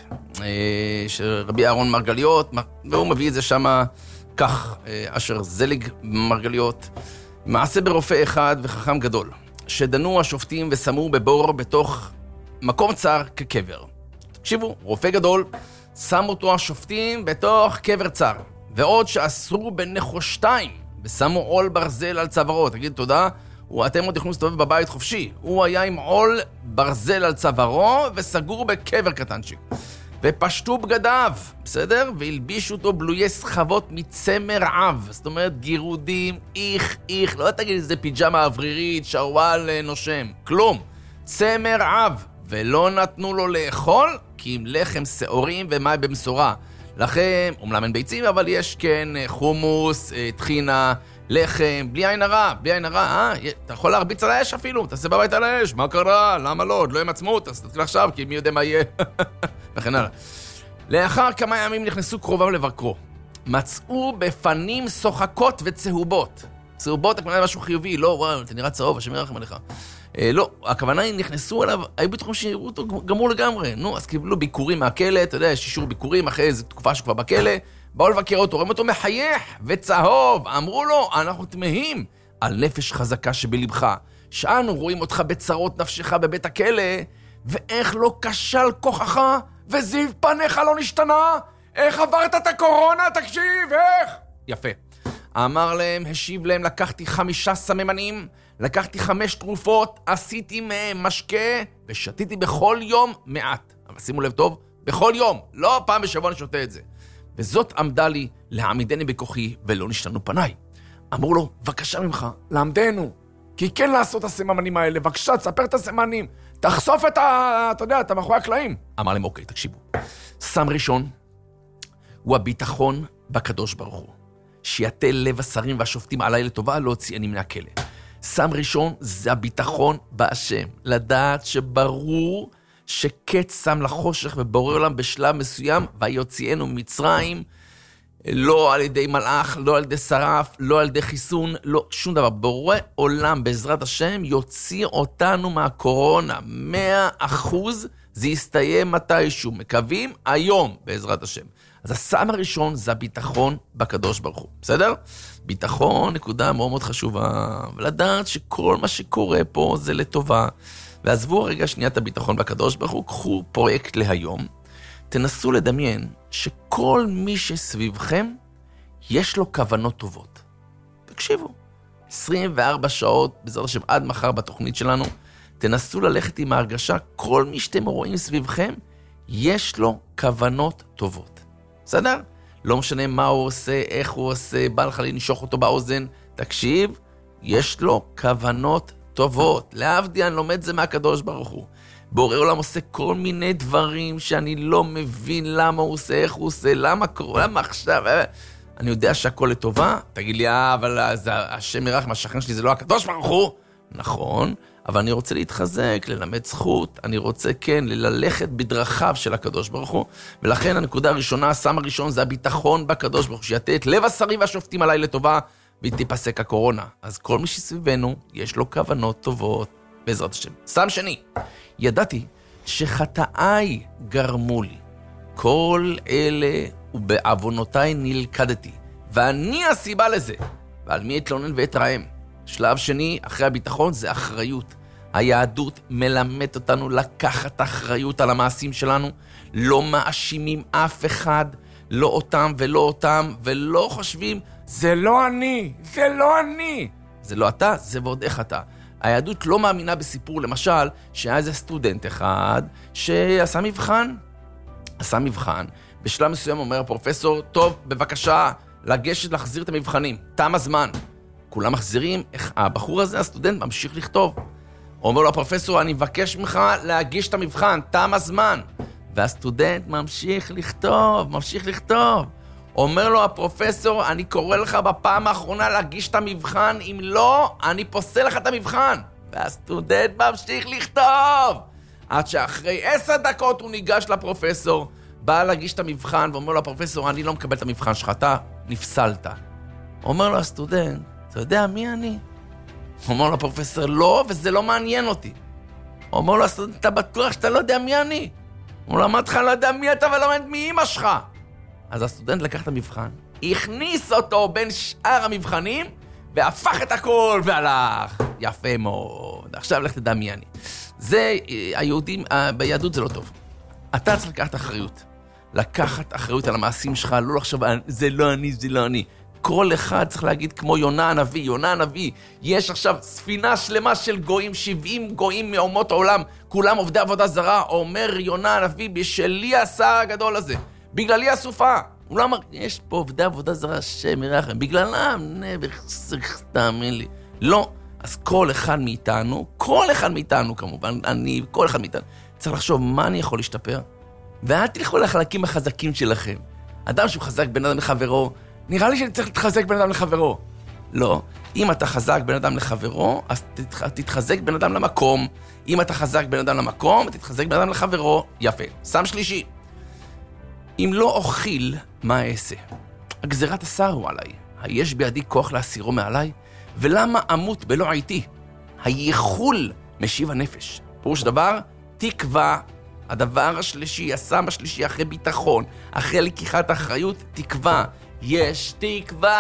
של רבי אהרון מרגליות, והוא מביא את זה שמה כך, אשר זליג מרגליות. מעשה ברופא אחד וחכם גדול, שדנו השופטים ושמו בבור בתוך מקום צר כקבר. תקשיבו, רופא גדול, שמו אותו השופטים בתוך קבר צר, ועוד שאסרו בנחושתיים, ושמו עול ברזל על צווארו. תגיד תודה, אתם עוד יכולים להסתובב בבית חופשי. הוא היה עם עול ברזל על צווארו וסגור בקבר קטנצ'יק. ופשטו בגדיו, בסדר? והלבישו אותו בלויי סחבות מצמר עב. זאת אומרת, גירודים, איך, לא תגיד איזה פיג'מה אוורירית, שרוואל נושם, כלום. צמר עב. ולא נתנו לו לאכול, כי עם לחם שעורים ומים במשורה. לכם, אומנם אין ביצים, אבל יש כן חומוס, טחינה, לחם, בלי עין הרע, אתה יכול להרביץ על האש אפילו, תעשה בבית על האש, מה קרה? למה לא? עוד לא עם עצמות, אז תתחיל עכשיו, כי מי יודע מה יהיה. וכן הלאה. לאחר כמה ימים נכנסו קרוביו לבקרו. מצאו בפנים שוחקות וצהובות. צהובות, הכוונה משהו חיובי, לא, וואו, אתה נראה צהוב, השם ירחם עליך. לא, הכוונה היא נכנסו אליו, היו בטוחים שיראו אותו גמור לגמרי. נו, אז קיבלו ביקורים מהכלא, אתה יודע, יש אישור ביקורים אחרי איזו תקופה שכבר בכלא, באו לבקר אותו, רואים אותו מחייך וצהוב, אמרו לו, אנחנו תמהים על נפש חזקה שבלבך, שאנו רואים אותך בצרות נפשך בבית הכלא, ואיך לא כשל כוחך, וזיו פניך לא נשתנה, איך עברת את הקורונה, תקשיב, איך? יפה. אמר להם, השיב להם, לקחתי 5 סממנים, לקחתי 5 תרופות, עשיתי מהם משקה, ושתיתי בכל יום מעט. אבל שימו לב טוב, בכל יום, לא פעם בשבוע אני שותה את זה. וזאת עמדה לי להעמידני בכוחי, ולא נשתנו פניי. אמרו לו, בבקשה ממך, לעמדנו, כי כן לעשות את הסממנים האלה, בבקשה, תספר את הסממנים, תחשוף אתה יודע, את מאחורי הקלעים. אמר להם, אוקיי, תקשיבו. סם ראשון, הוא הביטחון בקדוש ברוך הוא. שיתה לב השרים והשופטים עליי לטובה, לא הוציאני מן הכלא. סם ראשון זה הביטחון בהשם. לדעת שברור שקץ שם לחושך ובורא עולם בשלב מסוים, ויוציאנו ממצרים, לא על ידי מלאך, לא על ידי שרף, לא על ידי חיסון, לא שום דבר. בורא עולם בעזרת השם יוציא אותנו מהקורונה. 100% זה יסתיים מתישהו. מקווים היום בעזרת השם. אז הסם הראשון זה הביטחון בקדוש ברוך הוא, בסדר? ביטחון, נקודה מאוד מאוד חשובה, ולדעת שכל מה שקורה פה זה לטובה. ועזבו הרגע שנייה את הביטחון בקדוש ברוך הוא, קחו פרויקט להיום, תנסו לדמיין שכל מי שסביבכם יש לו כוונות טובות. תקשיבו, 24 שעות, בעזרת השם עד מחר בתוכנית שלנו, תנסו ללכת עם ההרגשה, כל מי שאתם רואים סביבכם, יש לו כוונות טובות. בסדר? לא משנה מה הוא עושה, איך הוא עושה, בא לך לנשוך אותו באוזן, תקשיב, יש לו כוונות טובות. להבדיל, אני לומד זה מהקדוש ברוך הוא. בורא עולם עושה כל מיני דברים שאני לא מבין למה הוא עושה, איך הוא עושה, למה עכשיו, אני יודע שהכל לטובה, תגיד לי, אבל השם ירחם, השכן שלי זה לא הקדוש ברוך הוא. נכון, אבל אני רוצה להתחזק, ללמד זכות, אני רוצה כן ללכת בדרכיו של הקדוש ברוך הוא, ולכן הנקודה הראשונה, הסם הראשון זה הביטחון בקדוש ברוך הוא, שיתה את לב השרים והשופטים עליי לטובה, ותיפסק הקורונה. אז כל מי שסביבנו, יש לו כוונות טובות, בעזרת השם. סתם שני, ידעתי שחטאיי גרמו לי. כל אלה ובעוונותיי נלכדתי, ואני הסיבה לזה. ועל מי אתלונן ואתרעם? שלב שני, אחרי הביטחון, זה אחריות. היהדות מלמד אותנו לקחת אחריות על המעשים שלנו, לא מאשימים אף אחד, לא אותם ולא אותם, ולא חושבים, זה לא אני, זה לא אני. זה לא אתה, זה ועוד איך אתה. היהדות לא מאמינה בסיפור, למשל, שהיה איזה סטודנט אחד שעשה מבחן, בשלב מסוים אומר הפרופסור, טוב, בבקשה, לגשת להחזיר את המבחנים, תם הזמן. כולם מחזירים, הבחור הזה, הסטודנט, ממשיך לכתוב. אומר לו הפרופסור, אני מבקש ממך להגיש את המבחן, תם הזמן. והסטודנט ממשיך לכתוב. אומר לו הפרופסור, אני קורא לך בפעם האחרונה להגיש את המבחן, אם לא, אני פוסל לך את המבחן. והסטודנט ממשיך לכתוב. עד שאחרי 10 דקות הוא ניגש לפרופסור, בא להגיש את המבחן, ואומר לו הפרופסור, אני לא מקבל את המבחן שלך, אתה נפסלת. אומר לו הסטודנט, אתה יודע מי אני? אומר לו הפרופסור, לא, וזה לא מעניין אותי. אומר לו הסטודנט, אתה בטוח שאתה לא יודע מי אני? אומר לו, אמרתי לך, לא יודע מי אתה ולמד מי אמא שלך. אז הסטודנט לקח את המבחן, הכניס אותו בין שאר המבחנים, והפך את הכל והלך. יפה מאוד. עכשיו לך תדע מי אני. זה, היהודים, ביהדות זה לא טוב. אתה צריך לקחת אחריות. לקחת אחריות על המעשים שלך, לא לחשוב, זה לא אני. כל אחד צריך להגיד כמו יונה הנביא, יש עכשיו ספינה שלמה של גויים, 70 גויים מאומות העולם, כולם עובדי עבודה זרה, אומר יונה הנביא, בשלי עשה הגדול הזה, בגללי הסופה. הוא לא אמר, יש פה עובדי עבודה זרה, שם ירחם, בגללם, תאמין לי. לא, אז כל אחד מאיתנו כמובן, כל אחד מאיתנו, צריך לחשוב מה אני יכול להשתפר, ואל תלכו לחלקים החזקים שלכם. אדם שהוא חזק בין אדם לחברו, נראה לי שאני צריך להתחזק בין אדם לחברו. לא, אם אתה חזק בין אדם לחברו, אז תתחזק בין אדם למקום. אם אתה חזק בין אדם למקום, תתחזק בין אדם לחברו. יפה. סם שלישי. אם לא אוכל, מה אעשה? הגזירת השר הוא עליי. היש בידי כוח להסירו מעליי? ולמה אמות בלא עיתי? הייחול משיב הנפש. פירוש דבר, תקווה. הדבר השלישי, הסם השלישי, אחרי ביטחון, אחרי לקיחת האחריות, תקווה. יש תקווה.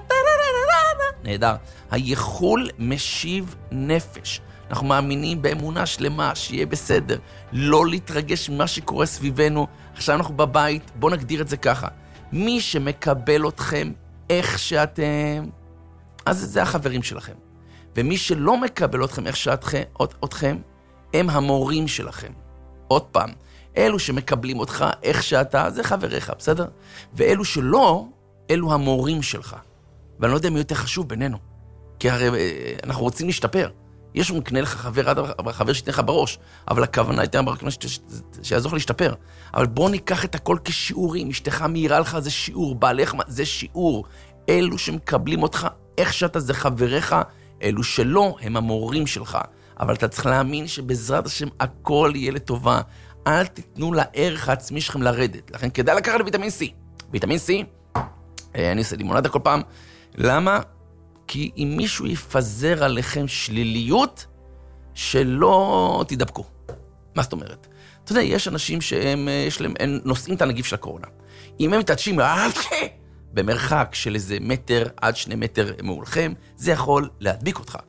נהדר. הייחול משיב נפש. אנחנו מאמינים באמונה שלמה, שיהיה בסדר. לא להתרגש ממה שקורה סביבנו. עכשיו אנחנו בבית, בואו נגדיר את זה ככה. מי שמקבל אתכם איך שאתם, אז זה החברים שלכם. ומי שלא מקבל אתכם איך שאתכם, הם המורים שלכם. עוד פעם, אלו שמקבלים אותך איך שאתה, זה חבריך, בסדר? ואלו שלא, אלו המורים שלך. ואני לא יודע מי יותר חשוב בינינו. כי הרי אנחנו רוצים להשתפר. יש מקנה לך חבר שתן לך בראש, אבל הכוונה הייתה שיעזור להשתפר. אבל בוא ניקח את הכל כשיעורים. אשתך מהירה לך זה שיעור, בעליך זה שיעור. אלו שמקבלים אותך איך שאתה זה חבריך, אלו שלא הם המורים שלך. אבל אתה צריך להאמין שבעזרת השם הכל יהיה לטובה. אל תיתנו לערך העצמי שלכם לרדת. לכן כדאי לקחת לויטמין C. ויטמין C, אני עושה לימונדה כל פעם. למה? כי אם מישהו יפזר עליכם שליליות, שלא תדבקו. מה זאת אומרת? אתה יודע, יש אנשים שהם נושאים את הנגיף של הקורונה. אם הם מתעדשים במרחק של איזה מטר עד 2 מטר מעולכם, זה יכול להדביק אותך.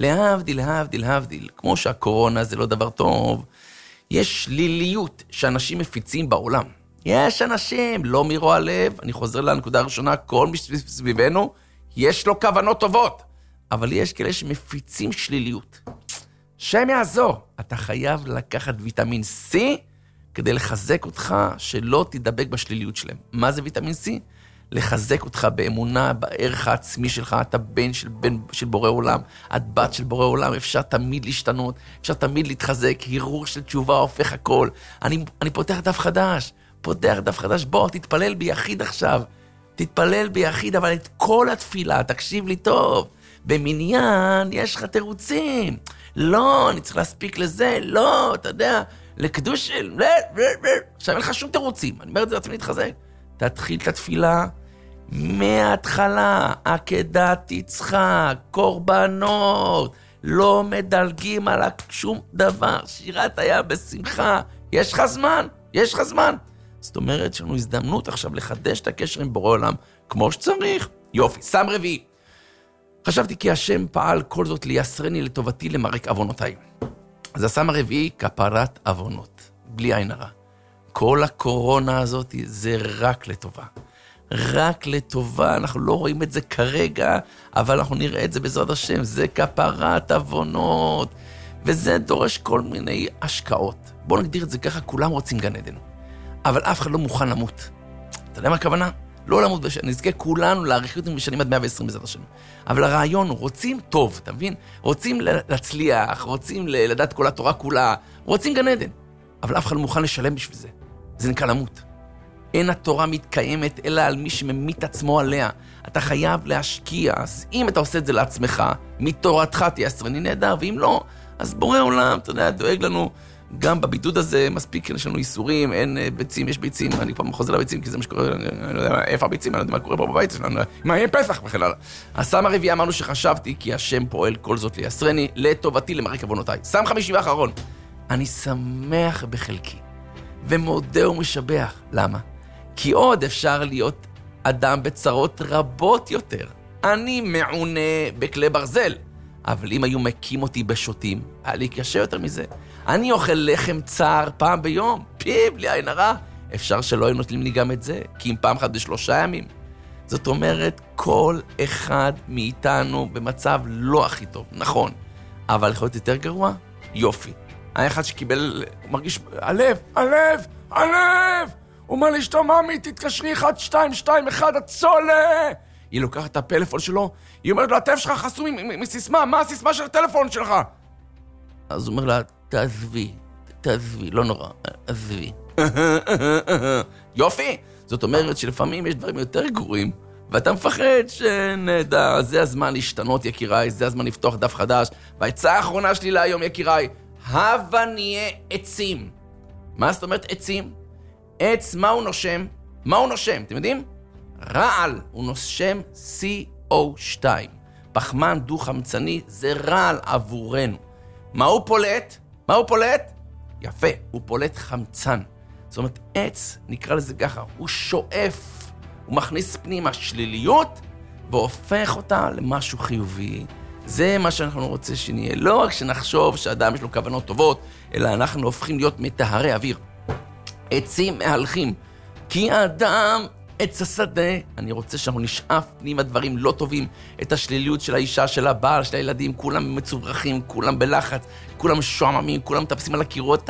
להבדיל. כמו שהקורונה זה לא דבר טוב, יש שליליות שאנשים מפיצים בעולם. יש אנשים, לא מרוע לב, אני חוזר לנקודה הראשונה, כל מי סביבנו, יש לו כוונות טובות, אבל יש כאלה שמפיצים שליליות. שם יעזור, אתה חייב לקחת ויטמין C כדי לחזק אותך שלא תדבק בשליליות שלהם. מה זה ויטמין C? לחזק אותך באמונה, בערך העצמי שלך, אתה בן של בורא עולם, את בת של בורא עולם, אפשר תמיד להשתנות, אפשר תמיד להתחזק, הרהור של תשובה הופך הכל. אני פותח דף חדש, בוא, תתפלל ביחיד עכשיו. תתפלל ביחיד, אבל את כל התפילה, תקשיב לי טוב. במניין יש לך תירוצים. לא, אני צריך להספיק לזה, לא, אתה יודע, לקדוש עכשיו אין לך שום תירוצים. אני אומר את זה לעצמי להתחזק. תתחיל את התפילה, מההתחלה, עקדת תצחק, קורבנות, לא מדלגים על שום דבר, שירת היה בשמחה, יש לך זמן, יש לך זמן. זאת אומרת, יש לנו הזדמנות עכשיו לחדש את הקשר עם בורא עולם, כמו שצריך. יופי, סם רביעי. חשבתי כי השם פעל כל זאת לייסרני לטובתי למרק עוונותיי. אז הסם הרביעי, כפרת עוונות, בלי עין הרע. כל הקורונה הזאת זה רק לטובה. רק לטובה, אנחנו לא רואים את זה כרגע, אבל אנחנו נראה את זה בעזרת השם, זה כפרת עוונות, וזה דורש כל מיני השקעות. בואו נגדיר את זה ככה, כולם רוצים גן עדן, אבל אף אחד לא מוכן למות. אתה יודע מה הכוונה? לא למות, נזכה כולנו להאריך אותם בשנים עד 120 בעזרת השם. אבל הרעיון הוא, רוצים טוב, אתה מבין? רוצים להצליח, רוצים לדעת כל התורה כולה, רוצים גן עדן, אבל אף אחד לא מוכן לשלם בשביל זה. זה נקרא למות. אין התורה מתקיימת אלא על מי שממית עצמו עליה. אתה חייב להשקיע, אז אם אתה עושה את זה לעצמך, מתורתך תהיה עשרני נהדר, ואם לא, אז בורא עולם, אתה יודע, דואג לנו, גם בבידוד הזה מספיק, יש לנו איסורים, אין ביצים, יש ביצים, אני פעם חוזר לביצים, כי זה מה שקורה, אני לא יודע איפה הביצים, אני לא יודע מה קורה פה בבית שלנו, מה יהיה פסח בכלל. הסם הרביעי אמרנו שחשבתי, כי השם פועל כל זאת לייסרני, לטובתי למרק עוונותיי. סם חמישי ואחרון, אני שמח בחלקי, ומודה ומשבח. למה? כי עוד אפשר להיות אדם בצרות רבות יותר. אני מעונה בכלי ברזל, אבל אם היו מקים אותי בשוטים, היה לי קשה יותר מזה. אני אוכל לחם צער פעם ביום, בלי עין הרע. אפשר שלא היו נותנים לי גם את זה, כי אם פעם אחת ב3 ימים. זאת אומרת, כל אחד מאיתנו במצב לא הכי טוב, נכון. אבל יכול להיות יותר גרוע? יופי. היה אחד שקיבל, הוא מרגיש, הלב. הוא אומר לאשתו, ממי, תתקשרי 1221, הצולה! היא לוקחת את הפלאפון שלו, היא אומרת לו, הטלפון שלך חסום מסיסמה, מה הסיסמה של הטלפון שלך? אז הוא אומר לה, תעזבי, לא נורא, עזבי. יופי! זאת אומרת שלפעמים יש דברים יותר גרועים, ואתה מפחד שנדע, זה הזמן להשתנות יקיריי, זה הזמן לפתוח דף חדש, והעצה האחרונה שלי להיום יקיריי, הבה נהיה עצים. מה זאת אומרת עצים? עץ, מה הוא נושם? מה הוא נושם? אתם יודעים? רעל, הוא נושם CO2. פחמן דו-חמצני זה רעל עבורנו. מה הוא פולט? יפה, הוא פולט חמצן. זאת אומרת, עץ, נקרא לזה ככה, הוא שואף, הוא מכניס פנימה שליליות, והופך אותה למשהו חיובי. זה מה שאנחנו רוצים שנהיה. לא רק שנחשוב שאדם יש לו כוונות טובות, אלא אנחנו הופכים להיות מטהרי אוויר. עצים מהלכים, כי האדם עץ השדה. אני רוצה שאנחנו נשאף פנימה דברים לא טובים, את השליליות של האישה, של הבעל, של הילדים, כולם מצוברחים, כולם בלחץ, כולם שועממים, כולם מטפסים על הקירות,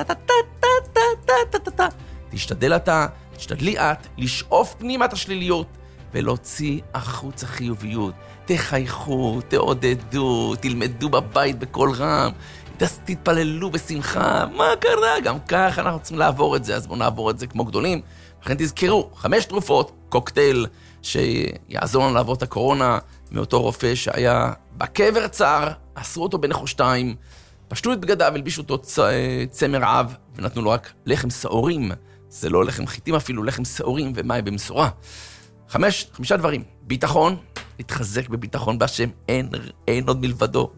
תשתדלי את לשאוף פנימה את השליליות ולהוציא החוץ החיוביות. תחייכו, תעודדו, תלמדו בבית בכל רם, תתפללו בשמחה. מה קרה? גם כך אנחנו צריכים לעבור את זה, אז בואו נעבור את זה כמו גדולים. לכן תזכרו, 5 תרופות, קוקטייל שיעזור לנו לעבור את הקורונה, מאותו רופא שהיה בקבר צער, אסרו אותו בנחושתיים, פשטו את בגדיו, הלבישו אותו צמר עב, ונתנו לו רק לחם שעורים. זה לא לחם חיטים אפילו, לחם שעורים ומים במשורה. 5 דברים. ביטחון, להתחזק בביטחון בהשם, אין עוד מלבדו.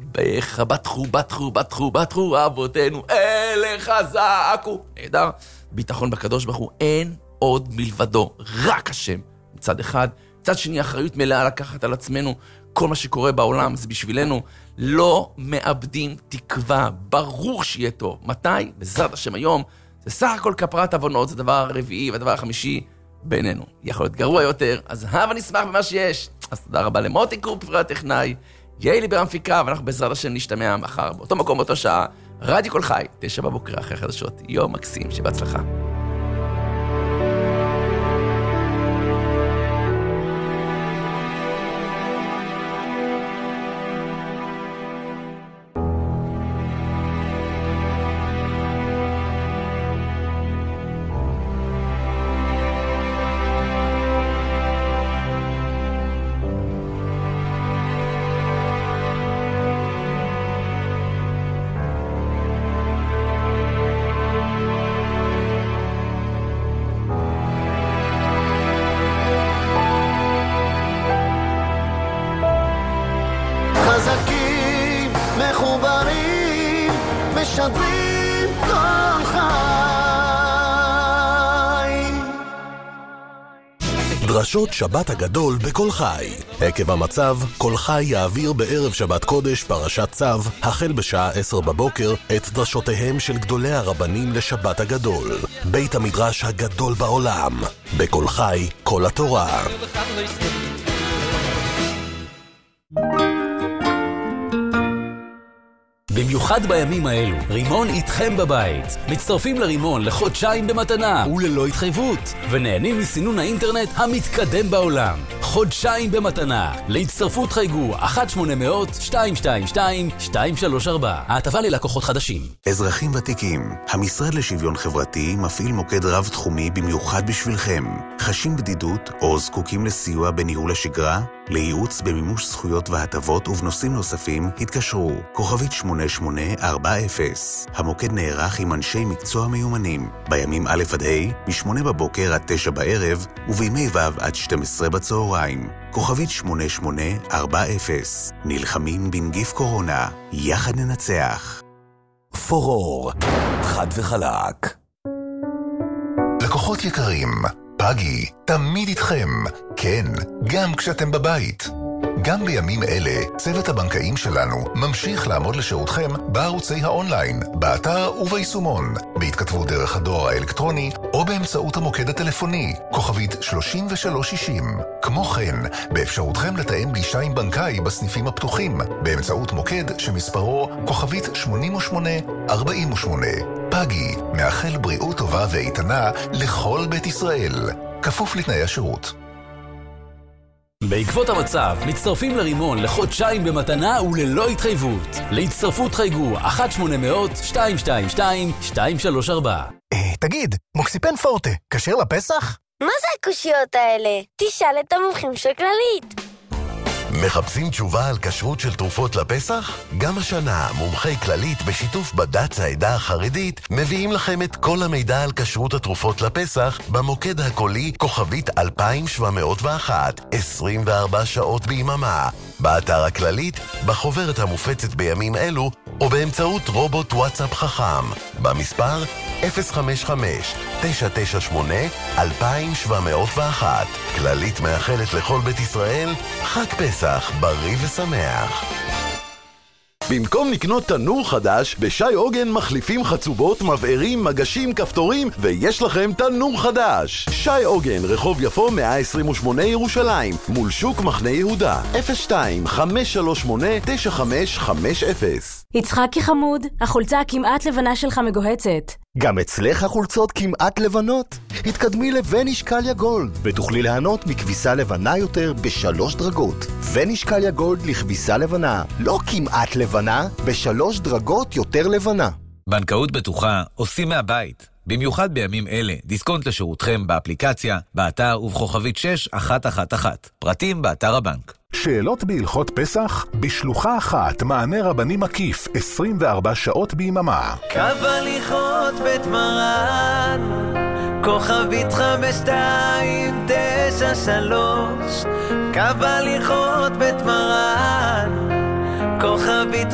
בטחו אבותינו, אליך זעקו. נהדר. ביטחון בקדוש ברוך הוא, אין עוד מלבדו, רק השם. מצד אחד, מצד שני, אחריות מלאה לקחת על עצמנו, כל מה שקורה בעולם זה בשבילנו, לא מאבדים תקווה, ברור שיהיה טוב. מתי? בעזרת השם היום, זה סך הכל כפרת עוונות, זה דבר הרביעי והדבר החמישי בינינו. יכול להיות גרוע יותר, אז הבה נשמח במה שיש. אז תודה רבה למוטי קופר הטכנאי, יעלי בהמפיקה, ואנחנו בעזרת השם נשתמע מחר באותו מקום, באותו שעה, רדיו כל חי, 9 בבוקר אחרי חדשות. יום מקסים, שבהצלחה. משדרים כל חי. דרשות שבת הגדול בכל חי. עקב המצב, כל חי יעביר בערב שבת קודש פרשת צו, החל בשעה 10 בבוקר, את דרשותיהם של גדולי הרבנים לשבת הגדול. בית המדרש הגדול בעולם. בכל חי, כל התורה. במיוחד בימים האלו, רימון איתכם בבית. מצטרפים לרימון לחודשיים במתנה וללא התחייבות, ונהנים מסינון האינטרנט המתקדם בעולם. חודשיים במתנה. להצטרפות חייגו 1-800-222-234. ההטבה ללקוחות חדשים. אזרחים ותיקים, המשרד לשוויון חברתי מפעיל מוקד רב-תחומי במיוחד בשבילכם. חשים בדידות או זקוקים לסיוע בניהול השגרה? לייעוץ במימוש זכויות והטבות ובנושאים נוספים התקשרו כוכבית 8840. המוקד נערך עם אנשי מקצוע מיומנים בימים א' עד ה' מ-8 בבוקר עד 9 בערב ובימי ו' עד 12 בצהריים. כוכבית 8840. נלחמים בנגיף קורונה, יחד ננצח. פורור, חד וחלק. לקוחות יקרים, פאגי תמיד איתכם, כן, גם כשאתם בבית. גם בימים אלה, צוות הבנקאים שלנו ממשיך לעמוד לשירותכם בערוצי האונליין, באתר וביישומון, בהתכתבות דרך הדואר האלקטרוני או באמצעות המוקד הטלפוני, כוכבית 3360. כמו כן, באפשרותכם לתאם פגישה עם בנקאי בסניפים הפתוחים, באמצעות מוקד שמספרו כוכבית 8848. פאגי, מאחל בריאות טובה ואיתנה לכל בית ישראל. כפוף לתנאי השירות. בעקבות המצב, מצטרפים לרימון לחודשיים במתנה וללא התחייבות. להצטרפות חייגו 1-800-222-234. תגיד, מוקסיפן פורטה, כשר לפסח? מה זה הקושיות האלה? תשאל את המומחים של כללית. מחפשים תשובה על כשרות של תרופות לפסח? גם השנה, מומחי כללית בשיתוף בד"ץ העדה החרדית מביאים לכם את כל המידע על כשרות התרופות לפסח במוקד הקולי כוכבית 2701, 24 שעות ביממה, באתר הכללית, בחוברת המופצת בימים אלו, או באמצעות רובוט וואטסאפ חכם, במספר 055-998-2701. כללית מאחלת לכל בית ישראל חג פסח בריא ושמח. במקום לקנות תנור חדש, בשי עוגן מחליפים חצובות, מבערים, מגשים, כפתורים, ויש לכם תנור חדש. שי עוגן, רחוב יפו 128 ירושלים, מול שוק מחנה יהודה, 02-538-9550. יצחקי חמוד, החולצה הכמעט לבנה שלך מגוהצת. גם אצלך החולצות כמעט לבנות? התקדמי לווניש קליה גולד ותוכלי ליהנות מכביסה לבנה יותר ב3 דרגות. ווניש קליה גולד לכביסה לבנה, לא כמעט לבנה, ב3 דרגות יותר לבנה. בנקאות בטוחה עושים מהבית. במיוחד בימים אלה, דיסקונט לשירותכם באפליקציה, באתר ובכוכבית 6111. פרטים באתר הבנק. שאלות בהלכות פסח? בשלוחה אחת, מענה רבני מקיף, 24 שעות ביממה. קו הליכות בית מרן, כוכבית 5293. קו הליכות בית מרן, כוכבית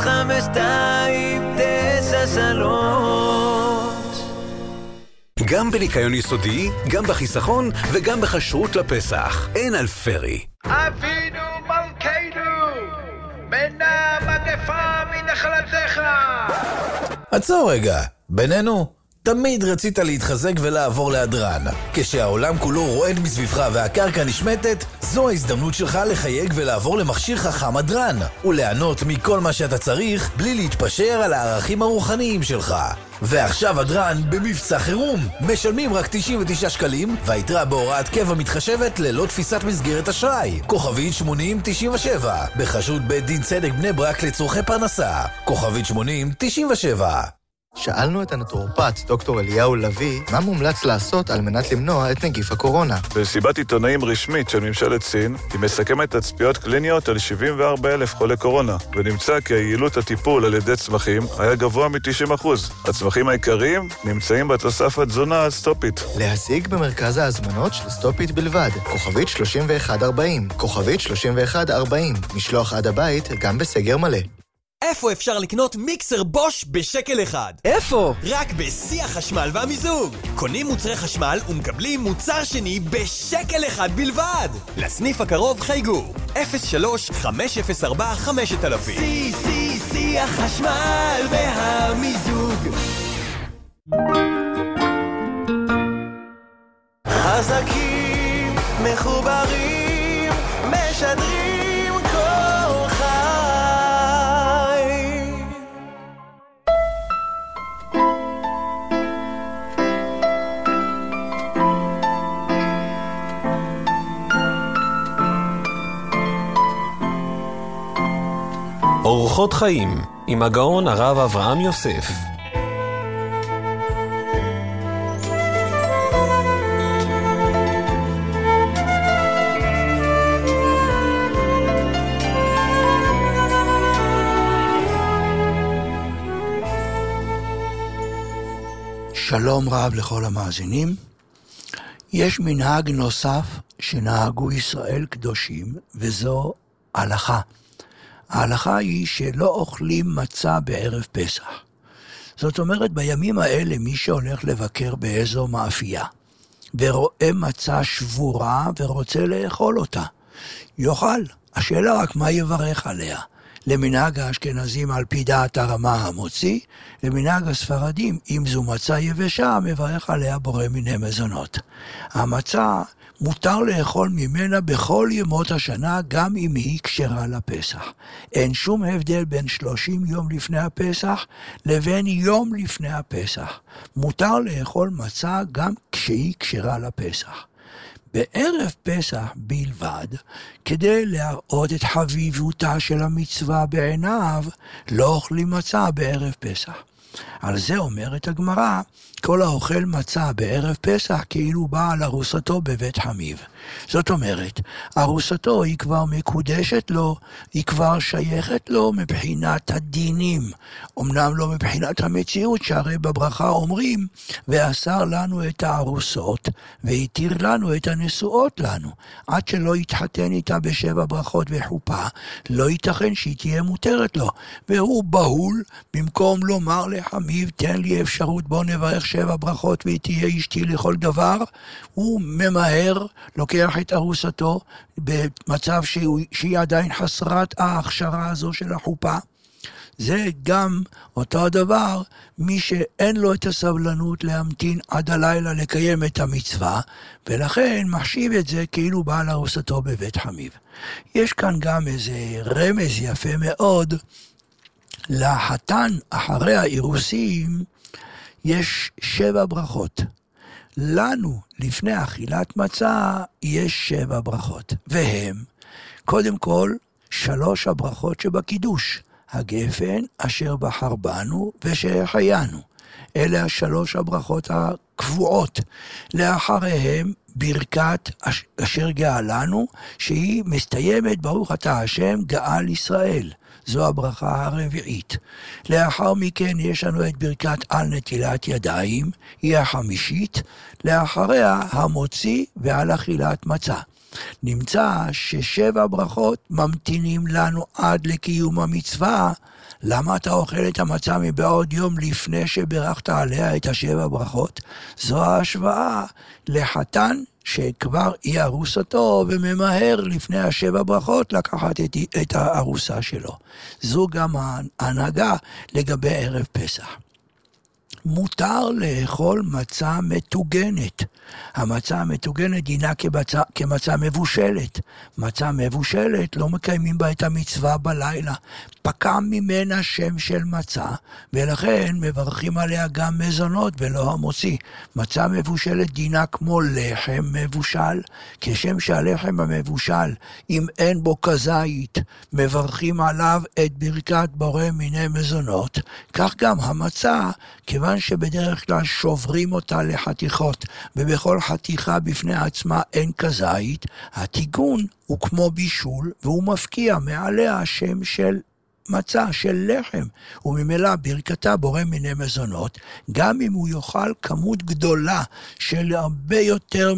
5293. גם בניקיון יסודי, גם בחיסכון וגם בחשרות לפסח. אין על פרי. אבינו מלכנו, מנע מגפה מנחלתך. עצור רגע, בינינו, תמיד רצית להתחזק ולעבור להדרן. כשהעולם כולו רועד מסביבך והקרקע נשמטת, זו ההזדמנות שלך לחייג ולעבור למכשיר חכם הדרן, וליהנות מכל מה שאתה צריך בלי להתפשר על הערכים הרוחניים שלך. ועכשיו הדרן במבצע חירום. משלמים רק 99 שקלים, והיתרה בהוראת קבע מתחשבת ללא תפיסת מסגרת אשראי. כוכבית 8097, בחשות בית דין צדק בני ברק לצורכי פרנסה. כוכבית 8097. שאלנו את הנטורופט דוקטור אליהו לוי מה מומלץ לעשות על מנת למנוע את נגיף הקורונה. במסיבת עיתונאים רשמית של ממשלת סין, היא מסכמת תצפיות קליניות על 74,000 חולי קורונה, ונמצא כי היעילות הטיפול על ידי צמחים היה גבוה מ-90%. הצמחים העיקריים נמצאים בתוסף תזונה סטופית. להשיג במרכז ההזמנות של סטופית בלבד, כוכבית 3140, כוכבית 3140, משלוח עד הבית גם בסגר מלא. איפה אפשר לקנות מיקסר בוש בשקל אחד? איפה? רק בשיא החשמל והמיזוג. קונים מוצרי חשמל ומקבלים מוצר שני בשקל אחד בלבד. לסניף הקרוב חייגו 03-504-5000. שיא החשמל והמיזוג. חזקים, מחוברים, משדרים כל חי. אורחות חיים עם הגאון הרב אברהם יוסף. שלום רב לכל המאזינים. יש מנהג נוסף שנהגו ישראל קדושים, וזו הלכה. ההלכה היא שלא אוכלים מצה בערב פסח. זאת אומרת, בימים האלה מי שהולך לבקר באיזו מאפייה, ורואה מצה שבורה ורוצה לאכול אותה, יאכל. השאלה רק מה יברך עליה. למנהג האשכנזים על פי דעת הרמה המוציא, למנהג הספרדים, אם זו מצה יבשה, מברך עליה בורא מיני מזונות. המצה מותר לאכול ממנה בכל ימות השנה, גם אם היא כשרה לפסח. אין שום הבדל בין 30 יום לפני הפסח לבין יום לפני הפסח. מותר לאכול מצה גם כשהיא כשרה לפסח. בערב פסח בלבד, כדי להראות את חביבותה של המצווה בעיניו, לא אוכלים מצה בערב פסח. על זה אומרת הגמרא, כל האוכל מצה בערב פסח כאילו בא על ארוסתו בבית חמיב. זאת אומרת, ארוסתו היא כבר מקודשת לו, היא כבר שייכת לו מבחינת הדינים. אמנם לא מבחינת המציאות, שהרי בברכה אומרים, ואסר לנו את הארוסות, והתיר לנו את הנשואות לנו. עד שלא יתחתן איתה בשבע ברכות וחופה, לא ייתכן שהיא תהיה מותרת לו. והוא בהול, במקום לומר לחמיב, תן לי אפשרות, בוא נברך 7 ברכות והיא תהיה אשתי לכל דבר, הוא ממהר, לוקח את ארוסתו במצב שהיא עדיין חסרת ההכשרה הזו של החופה. זה גם אותו הדבר, מי שאין לו את הסבלנות להמתין עד הלילה לקיים את המצווה, ולכן מחשיב את זה כאילו בעל ארוסתו בבית חמיב. יש כאן גם איזה רמז יפה מאוד, לחתן אחרי האירוסים יש 7 ברכות. לנו לפני אכילת מצה יש 7 ברכות, והם קודם כל 3 הברכות שבקידוש, הגפן אשר בחר בנו ושהחיינו. אלה 3 הברכות הקבועות. לאחריהם ברכת אשר גאלנו, שהיא מסתיימת ברוך אתה השם גאל ישראל. זו הברכה הרביעית. לאחר מכן יש לנו את ברכת על נטילת ידיים, היא החמישית, לאחריה המוציא ועל אכילת מצה. נמצא ש7 ברכות ממתינים לנו עד לקיום המצווה. למה אתה אוכל את המצה מבעוד יום לפני שברכת עליה את 7 ברכות? זו ההשוואה לחתן שכבר היא ארוסתו וממהר לפני 7 ברכות לקחת את הארוסה שלו. זו גם ההנהגה לגבי ערב פסח. מותר לאכול מצה מטוגנת. המצה המטוגנת דינה כמצה מבושלת. מצה מבושלת לא מקיימים בה את המצווה בלילה. פקע ממנה שם של מצה, ולכן מברכים עליה גם מזונות ולא המוציא. מצה מבושלת דינה כמו לחם מבושל, כשם שהלחם המבושל, אם אין בו כזית, מברכים עליו את ברכת בורא מיני מזונות. כך גם המצה, כיוון שבדרך כלל שוברים אותה לחתיכות, ובכל חתיכה בפני עצמה אין כזית, התיגון הוא כמו בישול, והוא מפקיע מעליה השם של מצה, של לחם, וממילא ברכתה בורא מיני מזונות, גם אם הוא יאכל כמות גדולה של הרבה יותר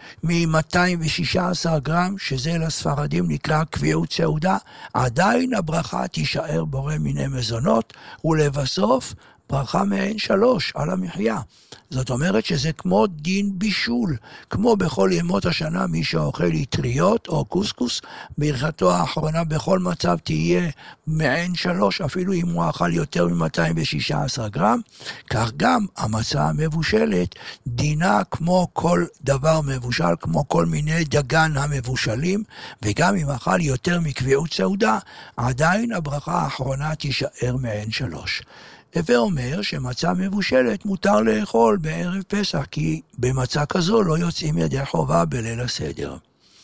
מ-216 גרם, שזה לספרדים נקרא קביעות סעודה, עדיין הברכה תישאר בורא מיני מזונות, ולבסוף ברכה מעין 3 על המחיה. זאת אומרת שזה כמו דין בישול, כמו בכל ימות השנה מי שאוכל יטריות או קוסקוס, ברכתו האחרונה בכל מצב תהיה מעין 3, אפילו אם הוא אכל יותר מ-216 גרם, כך גם המצה המבושלת דינה כמו כל דבר מבושל, כמו כל מיני דגן המבושלים, וגם אם אכל יותר מקביעות סעודה, עדיין הברכה האחרונה תישאר מעין 3. הווה אומר שמצה מבושלת מותר לאכול בערב פסח, כי במצה כזו לא יוצאים ידי חובה בליל הסדר.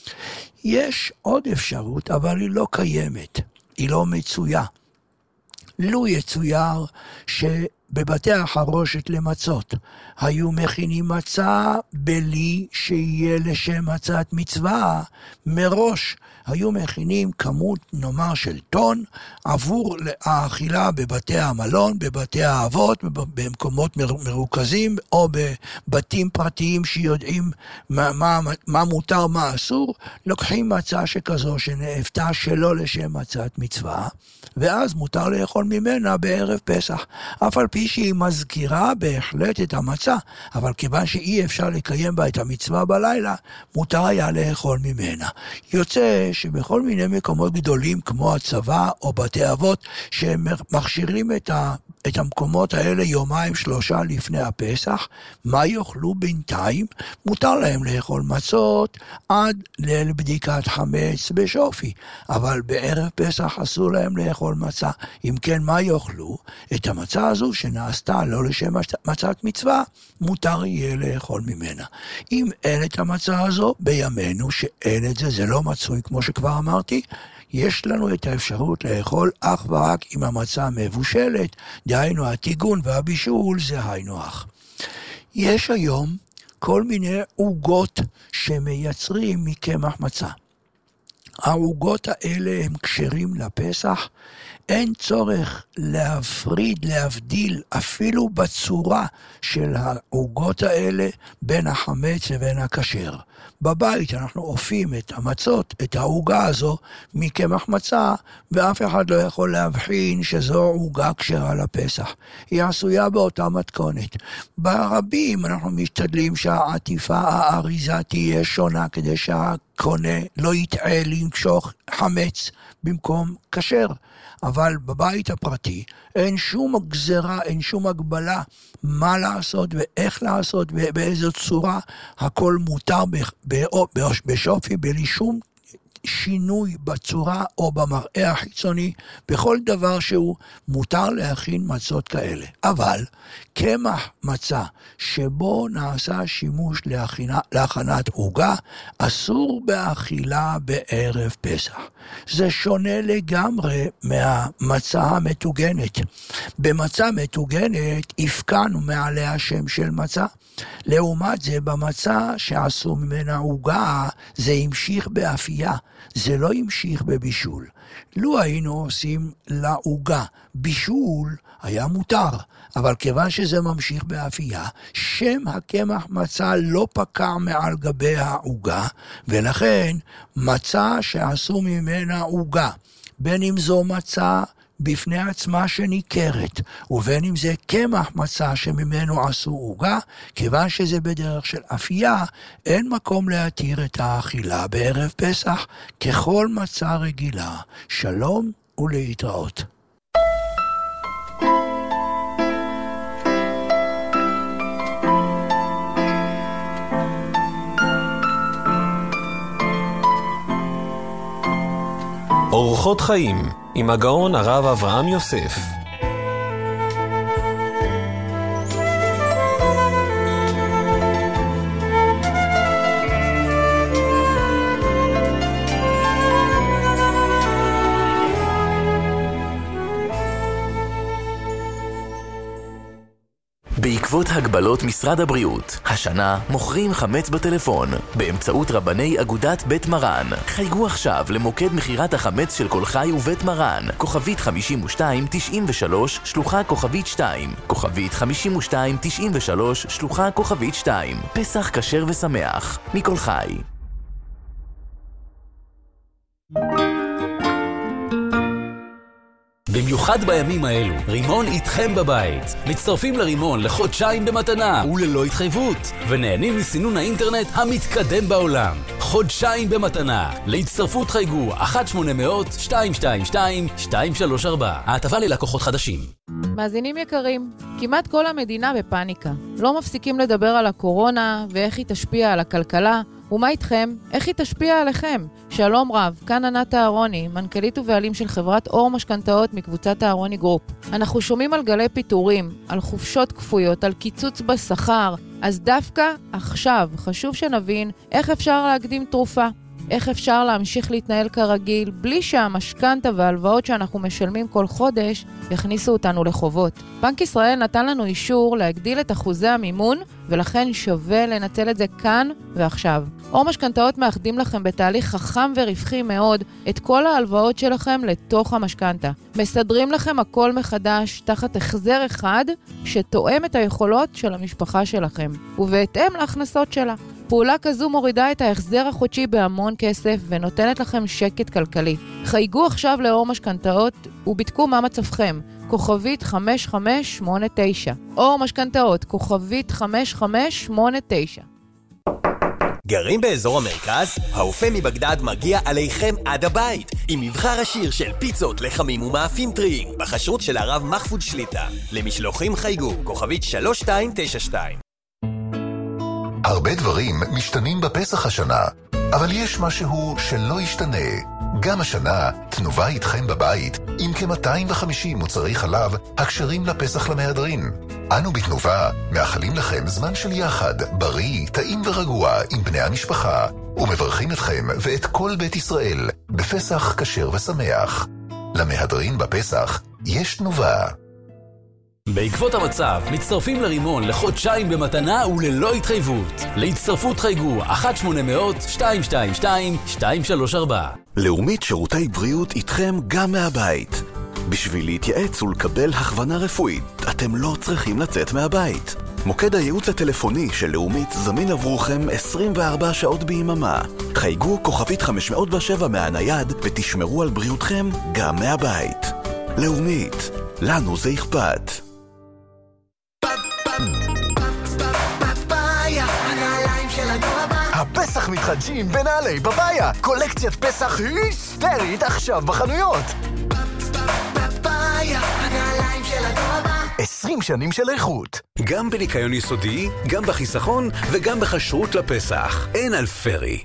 יש עוד אפשרות, אבל היא לא קיימת, היא לא מצויה. לו יצויר שבבתי החרושת למצות היו מכינים מצה בלי שיהיה לשם מצת מצווה, מראש היו מכינים כמות נאמר של טון עבור האכילה בבתי המלון, בבתי האבות, במקומות מרוכזים או בבתים פרטיים שיודעים מה מותר מה אסור, לוקחים מצה שכזו שנאפתה שלא לשם מצת מצווה, ואז מותר לאכול ממנה בערב פסח, אף על פי שהיא מזכירה בהחלט את המצה, אבל כיוון שאי אפשר לקיים בה את המצווה בלילה, מותר היה לאכול ממנה. יוצא שבכל מיני מקומות גדולים כמו הצבא או בתי אבות שמכשירים את המקומות האלה 2-3 לפני הפסח, מה יאכלו בינתיים? מותר להם לאכול מצות עד לבדיקת חמץ בשופי, אבל בערב פסח אסור להם לאכול מצה. אם כן, מה יאכלו? את המצה הזו שנעשתה לא לשם מצת מצווה, מותר יהיה לאכול ממנה. אם אין את המצה הזו, בימינו שאין את זה, זה לא מצוי כמו שכבר אמרתי, יש לנו את האפשרות לאכול אך ורק עם המצה מבושלת, דהיינו הטיגון והבישול זה היינו אך. יש היום כל מיני עוגות שמייצרים מקמח מצה. העוגות האלה הם כשרים לפסח, אין צורך להפריד, להבדיל אפילו בצורה של העוגות האלה בין החמץ לבין הכשר. בבית אנחנו אופים את המצות, את העוגה הזו מקמח מצה, ואף אחד לא יכול להבחין שזו עוגה כשרה לפסח. היא עשויה באותה מתכונת. ברבים אנחנו משתדלים שהעטיפה האריזה תהיה שונה, כדי שהקונה לא יטעה לנשוך חמץ במקום כשר. אבל בבית הפרטי אין שום גזרה, אין שום הגבלה מה לעשות ואיך לעשות ובאיזו צורה, הכל מותר בשופי בלי שום שינוי בצורה או במראה החיצוני, בכל דבר שהוא מותר להכין מצות כאלה. אבל קמח מצה שבו נעשה שימוש להכנת עוגה, אסור באכילה בערב פסח. זה שונה לגמרי מהמצה המטוגנת. במצה מטוגנת הפקענו מעליה שם של מצה. לעומת זה, במצה שעשו ממנה עוגה, זה המשיך באפייה, זה לא המשיך בבישול. לו היינו עושים לעוגה בישול, היה מותר, אבל כיוון שזה ממשיך באפייה, שם הקמח מצה לא פקע מעל גבי העוגה, ולכן מצה שעשו ממנה עוגה, בין אם זו מצה בפני עצמה שניכרת, ובין אם זה קמח מצה שממנו עשו עוגה, כיוון שזה בדרך של אפייה, אין מקום להתיר את האכילה בערב פסח ככל מצה רגילה. שלום ולהתראות. אורחות חיים עם הגאון הרב אברהם יוסף. בעקבות בעקבות הגבלות משרד הבריאות, השנה מוכרים חמץ בטלפון באמצעות רבני אגודת בית מרן. חייגו עכשיו למוקד מחירת החמץ של כל חי ובית מרן, כוכבית 5293 שלוחה כוכבית 2, כוכבית 5293 שלוחה כוכבית 2. פסח כשר ושמח מכל חי. במיוחד בימים האלו, רימון איתכם בבית. מצטרפים לרימון לחודשיים במתנה וללא התחייבות, ונהנים מסינון האינטרנט המתקדם בעולם. חודשיים במתנה. להצטרפות חייגו 1-800-222-234. ההטבה ללקוחות חדשים. מאזינים יקרים, כמעט כל המדינה בפאניקה. לא מפסיקים לדבר על הקורונה ואיך היא תשפיע על הכלכלה. ומה איתכם? איך היא תשפיע עליכם? שלום רב, כאן ענת אהרוני, מנכ"לית ובעלים של חברת אור משכנתאות מקבוצת אהרוני גרופ. אנחנו שומעים על גלי פיטורים, על חופשות כפויות, על קיצוץ בשכר. אז דווקא עכשיו חשוב שנבין איך אפשר להקדים תרופה. איך אפשר להמשיך להתנהל כרגיל בלי שהמשכנתה וההלוואות שאנחנו משלמים כל חודש יכניסו אותנו לחובות. בנק ישראל נתן לנו אישור להגדיל את אחוזי המימון, ולכן שווה לנצל את זה כאן ועכשיו. אור משכנתאות מאחדים לכם בתהליך חכם ורווחי מאוד את כל ההלוואות שלכם לתוך המשכנתה. מסדרים לכם הכל מחדש תחת החזר אחד שתואם את היכולות של המשפחה שלכם, ובהתאם להכנסות שלה. פעולה כזו מורידה את ההחזר החודשי בהמון כסף ונותנת לכם שקט כלכלי. חייגו עכשיו לאור משכנתאות ובדקו מה מצבכם. כוכבית 5589. אור משכנתאות, כוכבית 5589. גרים באזור המרכז? האופה מבגדד מגיע עליכם עד הבית עם מבחר עשיר של פיצות, לחמים ומאפים טריים בחשרות של הרב מחפוד שליטה. למשלוחים חייגו, כוכבית 3292. הרבה דברים משתנים בפסח השנה, אבל יש משהו שלא ישתנה. גם השנה, תנובה איתכם בבית עם כ-250 מוצרי חלב הקשרים לפסח למהדרין. אנו בתנובה מאחלים לכם זמן של יחד, בריא, טעים ורגוע עם בני המשפחה, ומברכים אתכם ואת כל בית ישראל בפסח כשר ושמח. למהדרין בפסח יש תנובה. בעקבות המצב, מצטרפים לרימון לחודשיים במתנה וללא התחייבות. להצטרפות חייגו 1-800-222-234. לאומית שירותי בריאות איתכם גם מהבית. בשביל להתייעץ ולקבל הכוונה רפואית, אתם לא צריכים לצאת מהבית. מוקד הייעוץ הטלפוני של לאומית זמין עבורכם 24 שעות ביממה. חייגו כוכבית 507 מהנייד ותשמרו על בריאותכם גם מהבית. לאומית, לנו זה אכפת. הפסח מתחדשים בנעלי בבאיה. קולקציית פסח היסטרית עכשיו בחנויות. 20 שנים של איכות. גם בניקיון יסודי, גם בחיסכון וגם בחשרות לפסח. אין על פרי.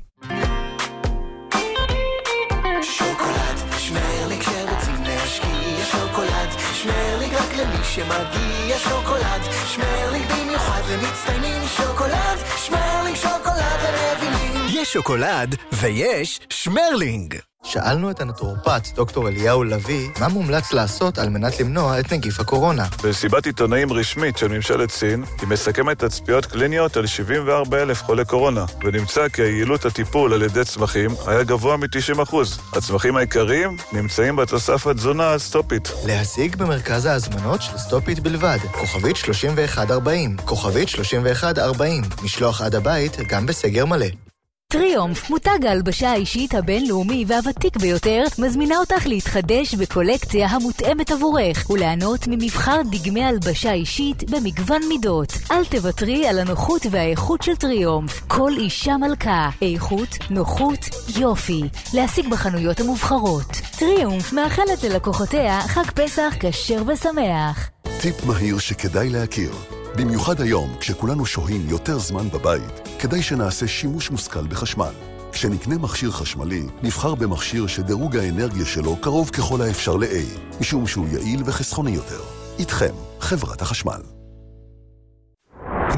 שוקולד, שמרליק שרוצים להשקיע. שוקולד, שמרליק רק למי שמגיע. שוקולד, שמרליק במיוחד למצטיינים. שוקולד, שמרליק שוקולד לרבינים. יש שוקולד ויש שמרלינג. שאלנו את הנטורופט דוקטור אליהו לוי מה מומלץ לעשות על מנת למנוע את נגיף הקורונה. במסיבת עיתונאים רשמית של ממשלת סין, היא מסכמת תצפיות קליניות על 74,000 חולי קורונה, ונמצא כי היעילות הטיפול על ידי צמחים היה גבוה מ-90%. הצמחים העיקריים נמצאים בתוספת תזונה סטופית. להשיג במרכז ההזמנות של סטופית בלבד, כוכבית 3140, כוכבית 3140, משלוח עד הבית גם בסגר מלא. טריומף, מותג ההלבשה האישית הבינלאומי והוותיק ביותר, מזמינה אותך להתחדש בקולקציה המותאמת עבורך וליהנות ממבחר דגמי הלבשה אישית במגוון מידות. אל תוותרי על הנוחות והאיכות של טריומף. כל אישה מלכה, איכות, נוחות, יופי. להשיג בחנויות המובחרות. טריומף מאחלת ללקוחותיה חג פסח כשר ושמח. טיפ מהיר שכדאי להכיר. במיוחד היום, כשכולנו שוהים יותר זמן בבית, כדאי שנעשה שימוש מושכל בחשמל. כשנקנה מכשיר חשמלי, נבחר במכשיר שדירוג האנרגיה שלו קרוב ככל האפשר ל-A, משום שהוא יעיל וחסכוני יותר. איתכם, חברת החשמל.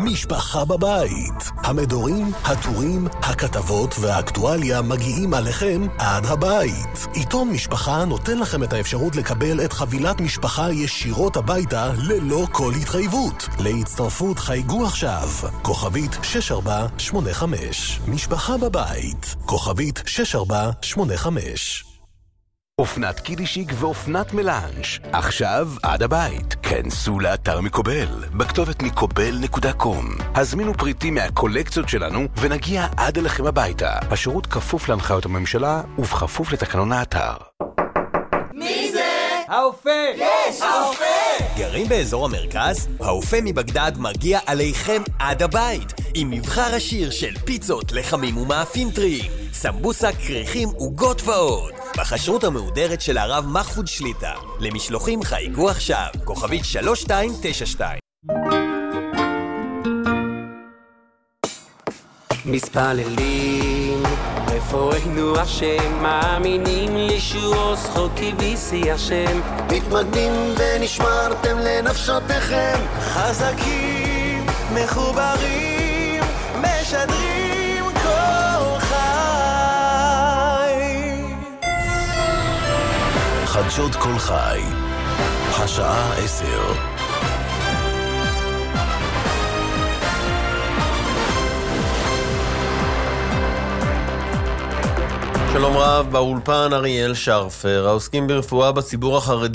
משפחה בבית. המדורים, הטורים, הכתבות והאקטואליה מגיעים עליכם עד הבית. עיתון משפחה נותן לכם את האפשרות לקבל את חבילת משפחה ישירות הביתה ללא כל התחייבות. להצטרפות חייגו עכשיו. כוכבית 6485. משפחה בבית. כוכבית 6485. אופנת קידישיק ואופנת מלאנש, עכשיו עד הבית. כנסו לאתר מקובל, בכתובת מקובל.com. הזמינו פריטים מהקולקציות שלנו ונגיע עד אליכם הביתה. השירות כפוף להנחיות הממשלה ובכפוף לתקנון האתר. מי זה? האופה! יש! האופה! גרים באזור המרכז? האופה מבגדד מגיע עליכם עד הבית עם מבחר עשיר של פיצות, לחמים ומאפים טריים, סמבוסה, קריחים וגות ועוד בחשרות המהודרת של הרב מחפוד שליטה. למשלוחים חייגו עכשיו, כוכבית 3292. מתפללים רפואנו השם, מאמינים לישועו זכות כביסי השם, מתמגנים ונשמרתם לנפשותיכם, חזקים, מחוברים, משדרים כל חי. חדשות כל חי, השעה 10. שלום רב, באולפן אריאל שרפר. העוסקים ברפואה בציבור החרדי